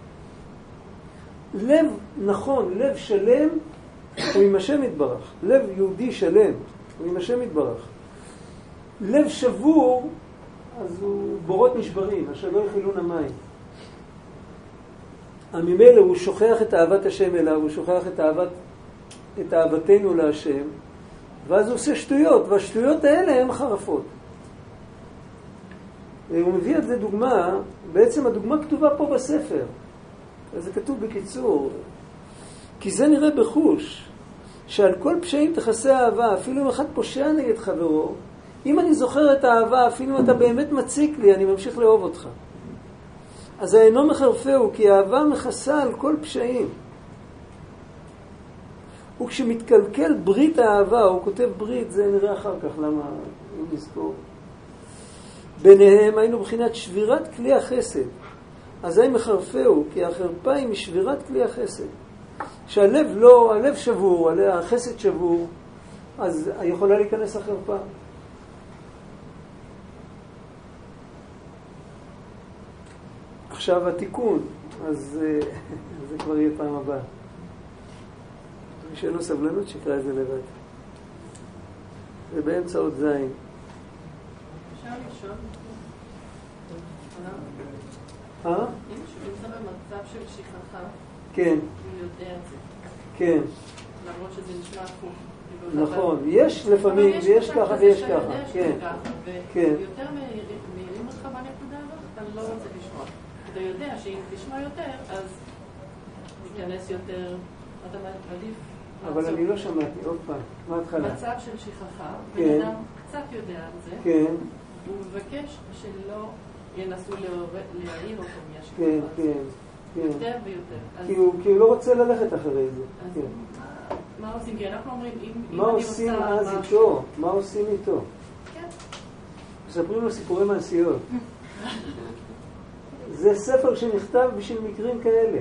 Speaker 1: לב נכון, לב שלם, הוא עם השם יתברך. לב יהודי שלם, הוא עם השם יתברך. לב שבור, אז הוא בורות נשברים, אשר לא יחילון המים. הממילא הוא שוכח את אהבת השם אליו, הוא שוכח את אהבתנו להשם, ואז הוא עושה שטויות, והשטויות האלה הן חרפות. הוא מביא את זה דוגמה, בעצם הדוגמה כתובה פה בספר. אז זה כתוב בקיצור. כי זה נראה בחוש, שעל כל פשעים תחסי אהבה, אפילו אם אחד פושע נגד חברו, אם אני זוכר את האהבה, אפילו אם אתה באמת מציק לי, אני ממשיך לאהוב אותך. אז האינו מחרפהו, כי האהבה מכסה על כל פשעים. וכשמתקלקל ברית האהבה, הוא כותב ברית, זה נראה אחר כך, למה? אם נזכור. ביניהם היינו בחינת שבירת כלי החסד. אז הם מחרפהו, כי החרפה היא משבירת כלי החסד. שהלב לא, הלב שבור, החסד שבור, אז יכולה להיכנס החרפה. עכשיו התיקון, אז זה כבר יהיה פעם הבאה. מי שאין לו סבלנות שיקרא את זה לבד. זה באמצע עוד זין.
Speaker 8: אפשר לשאול?
Speaker 1: אם
Speaker 8: שהוא נמצא במצב של שכחה,
Speaker 1: כן.
Speaker 8: הוא יודע את זה.
Speaker 1: כן.
Speaker 8: למרות שזה נשמע הפוך.
Speaker 1: נכון, יש לפעמים, יש ככה ויש ככה. כן.
Speaker 8: כן. ויותר מעירים אותך בנקודה הזאת, אתה לא רוצה לשמוע. אתה יודע שאם תשמע יותר, אז ייכנס יותר, אתה מעדיף.
Speaker 1: אבל אני לא שמעתי, עוד פעם, מה התחלה?
Speaker 8: מצב של שכחה, בן אדם קצת יודע על זה,
Speaker 1: כן.
Speaker 8: הוא מבקש שלא ינסו להעיר אותו מהשכחה.
Speaker 1: כן, כן.
Speaker 8: יותר ויותר.
Speaker 1: כי הוא לא רוצה ללכת אחרי זה.
Speaker 8: מה עושים? כי אנחנו אומרים, אם
Speaker 1: מה עושים אז איתו? מה עושים איתו?
Speaker 8: כן.
Speaker 1: מספרים לו סיפורי מעשיות. זה ספר שנכתב בשביל מקרים כאלה.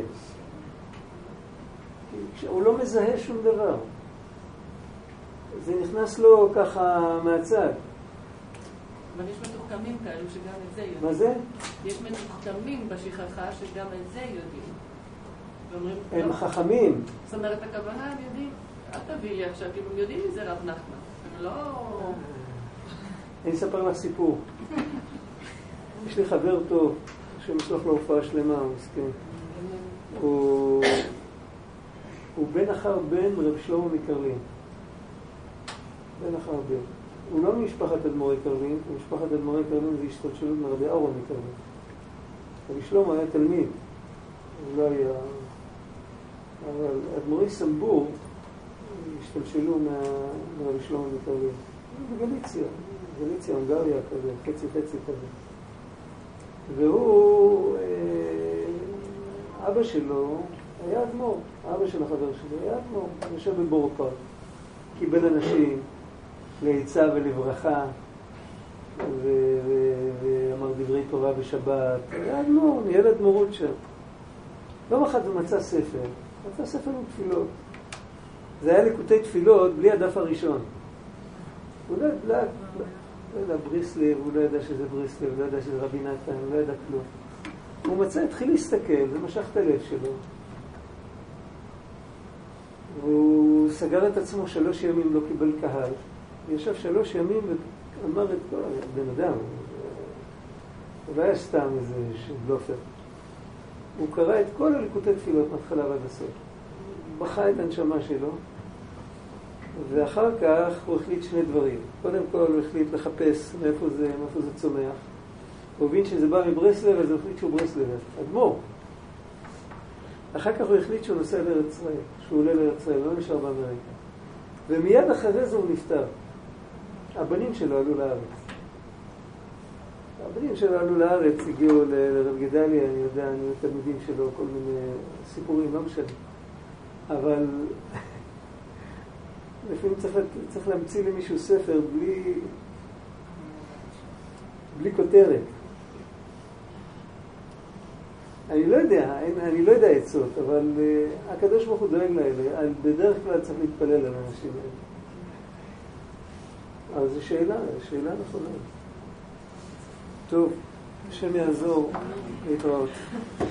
Speaker 1: הוא לא מזהה שום דבר. זה נכנס לו ככה מהצד.
Speaker 8: אבל יש מתוחכמים כאלו שגם את זה יודעים.
Speaker 1: מה זה?
Speaker 8: יש מתוחכמים בשכחה שגם את זה יודעים. ואומרים,
Speaker 1: הם חכמים.
Speaker 8: זאת אומרת, הכוונה הם יודעים, אל תביא לי עכשיו, כאילו הם יודעים מזה רב נחמן. הם לא...
Speaker 1: אני אספר לך סיפור. יש לי חבר טוב, שמשלוח לו הופעה שלמה, הוא מסכן. הוא בן אחר בן רב שלמה מקרלין. בן אחר בן. הוא לא ממשפחת אדמו"רי קרלין, משפחת אדמו"רי קרלין זה השתלשלות מרבי אהרון מקרלין. רבי שלמה היה תלמיד, הוא לא היה... אבל אדמו"רי סמבור השתלשלו מרבי שלמה מקרלין. בגליציה, הונגריה כזה, חצי כזה. והוא, אבא שלו היה אדמו"ר, אבא של החבר שלו היה אדמו"ר, יושב בבורו פארק, קיבל אנשים לעיצה ולברכה, ואמר דברי תורה בשבת, היה אדמו"ר, ניהל אדמו"רות שם. יום אחד הוא מצא ספר עם תפילות. זה היה ליקוטי תפילות בלי הדף הראשון. הוא לא ידע בריסלב, הוא לא ידע שזה בריסלב, הוא לא ידע שזה רבי נתן, הוא לא ידע כלום. הוא מצא, התחיל להסתכל, זה משך את הלב שלו. והוא סגר את עצמו 3 ימים, לא קיבל קהל. ישב 3 ימים ואמר את כל בן אדם. הוא לא היה סתם איזה בלופר. הוא קרא את כל הליקוטי תפילות מתחלה ועד הסוף. בכה את הנשמה שלו. ואחר כך הוא החליט 2 דברים. קודם כל הוא החליט לחפש מאיפה זה צומח. הוא הבין שזה בא מברסלב, אז הוא החליט שהוא ברסלב. אדמו"ר. אחר כך הוא החליט שהוא נוסע לארץ ישראל, שהוא עולה לארץ ישראל, לא נשאר באמריקה. ומיד אחרי זה הוא נפטר. הבנים שלו עלו לארץ. הגיעו לרב גדליה, אני יודע, אני תלמידים שלו, כל מיני סיפורים, לא משנה. אבל לפעמים צריך להמציא למישהו ספר בלי כותרת. אני לא יודע עצות, אבל הקדוש ברוך הוא דואג לאלה. בדרך כלל צריך להתפלל על האנשים האלה. אז זו שאלה נכונה. טוב, השם יעזור, להתראות.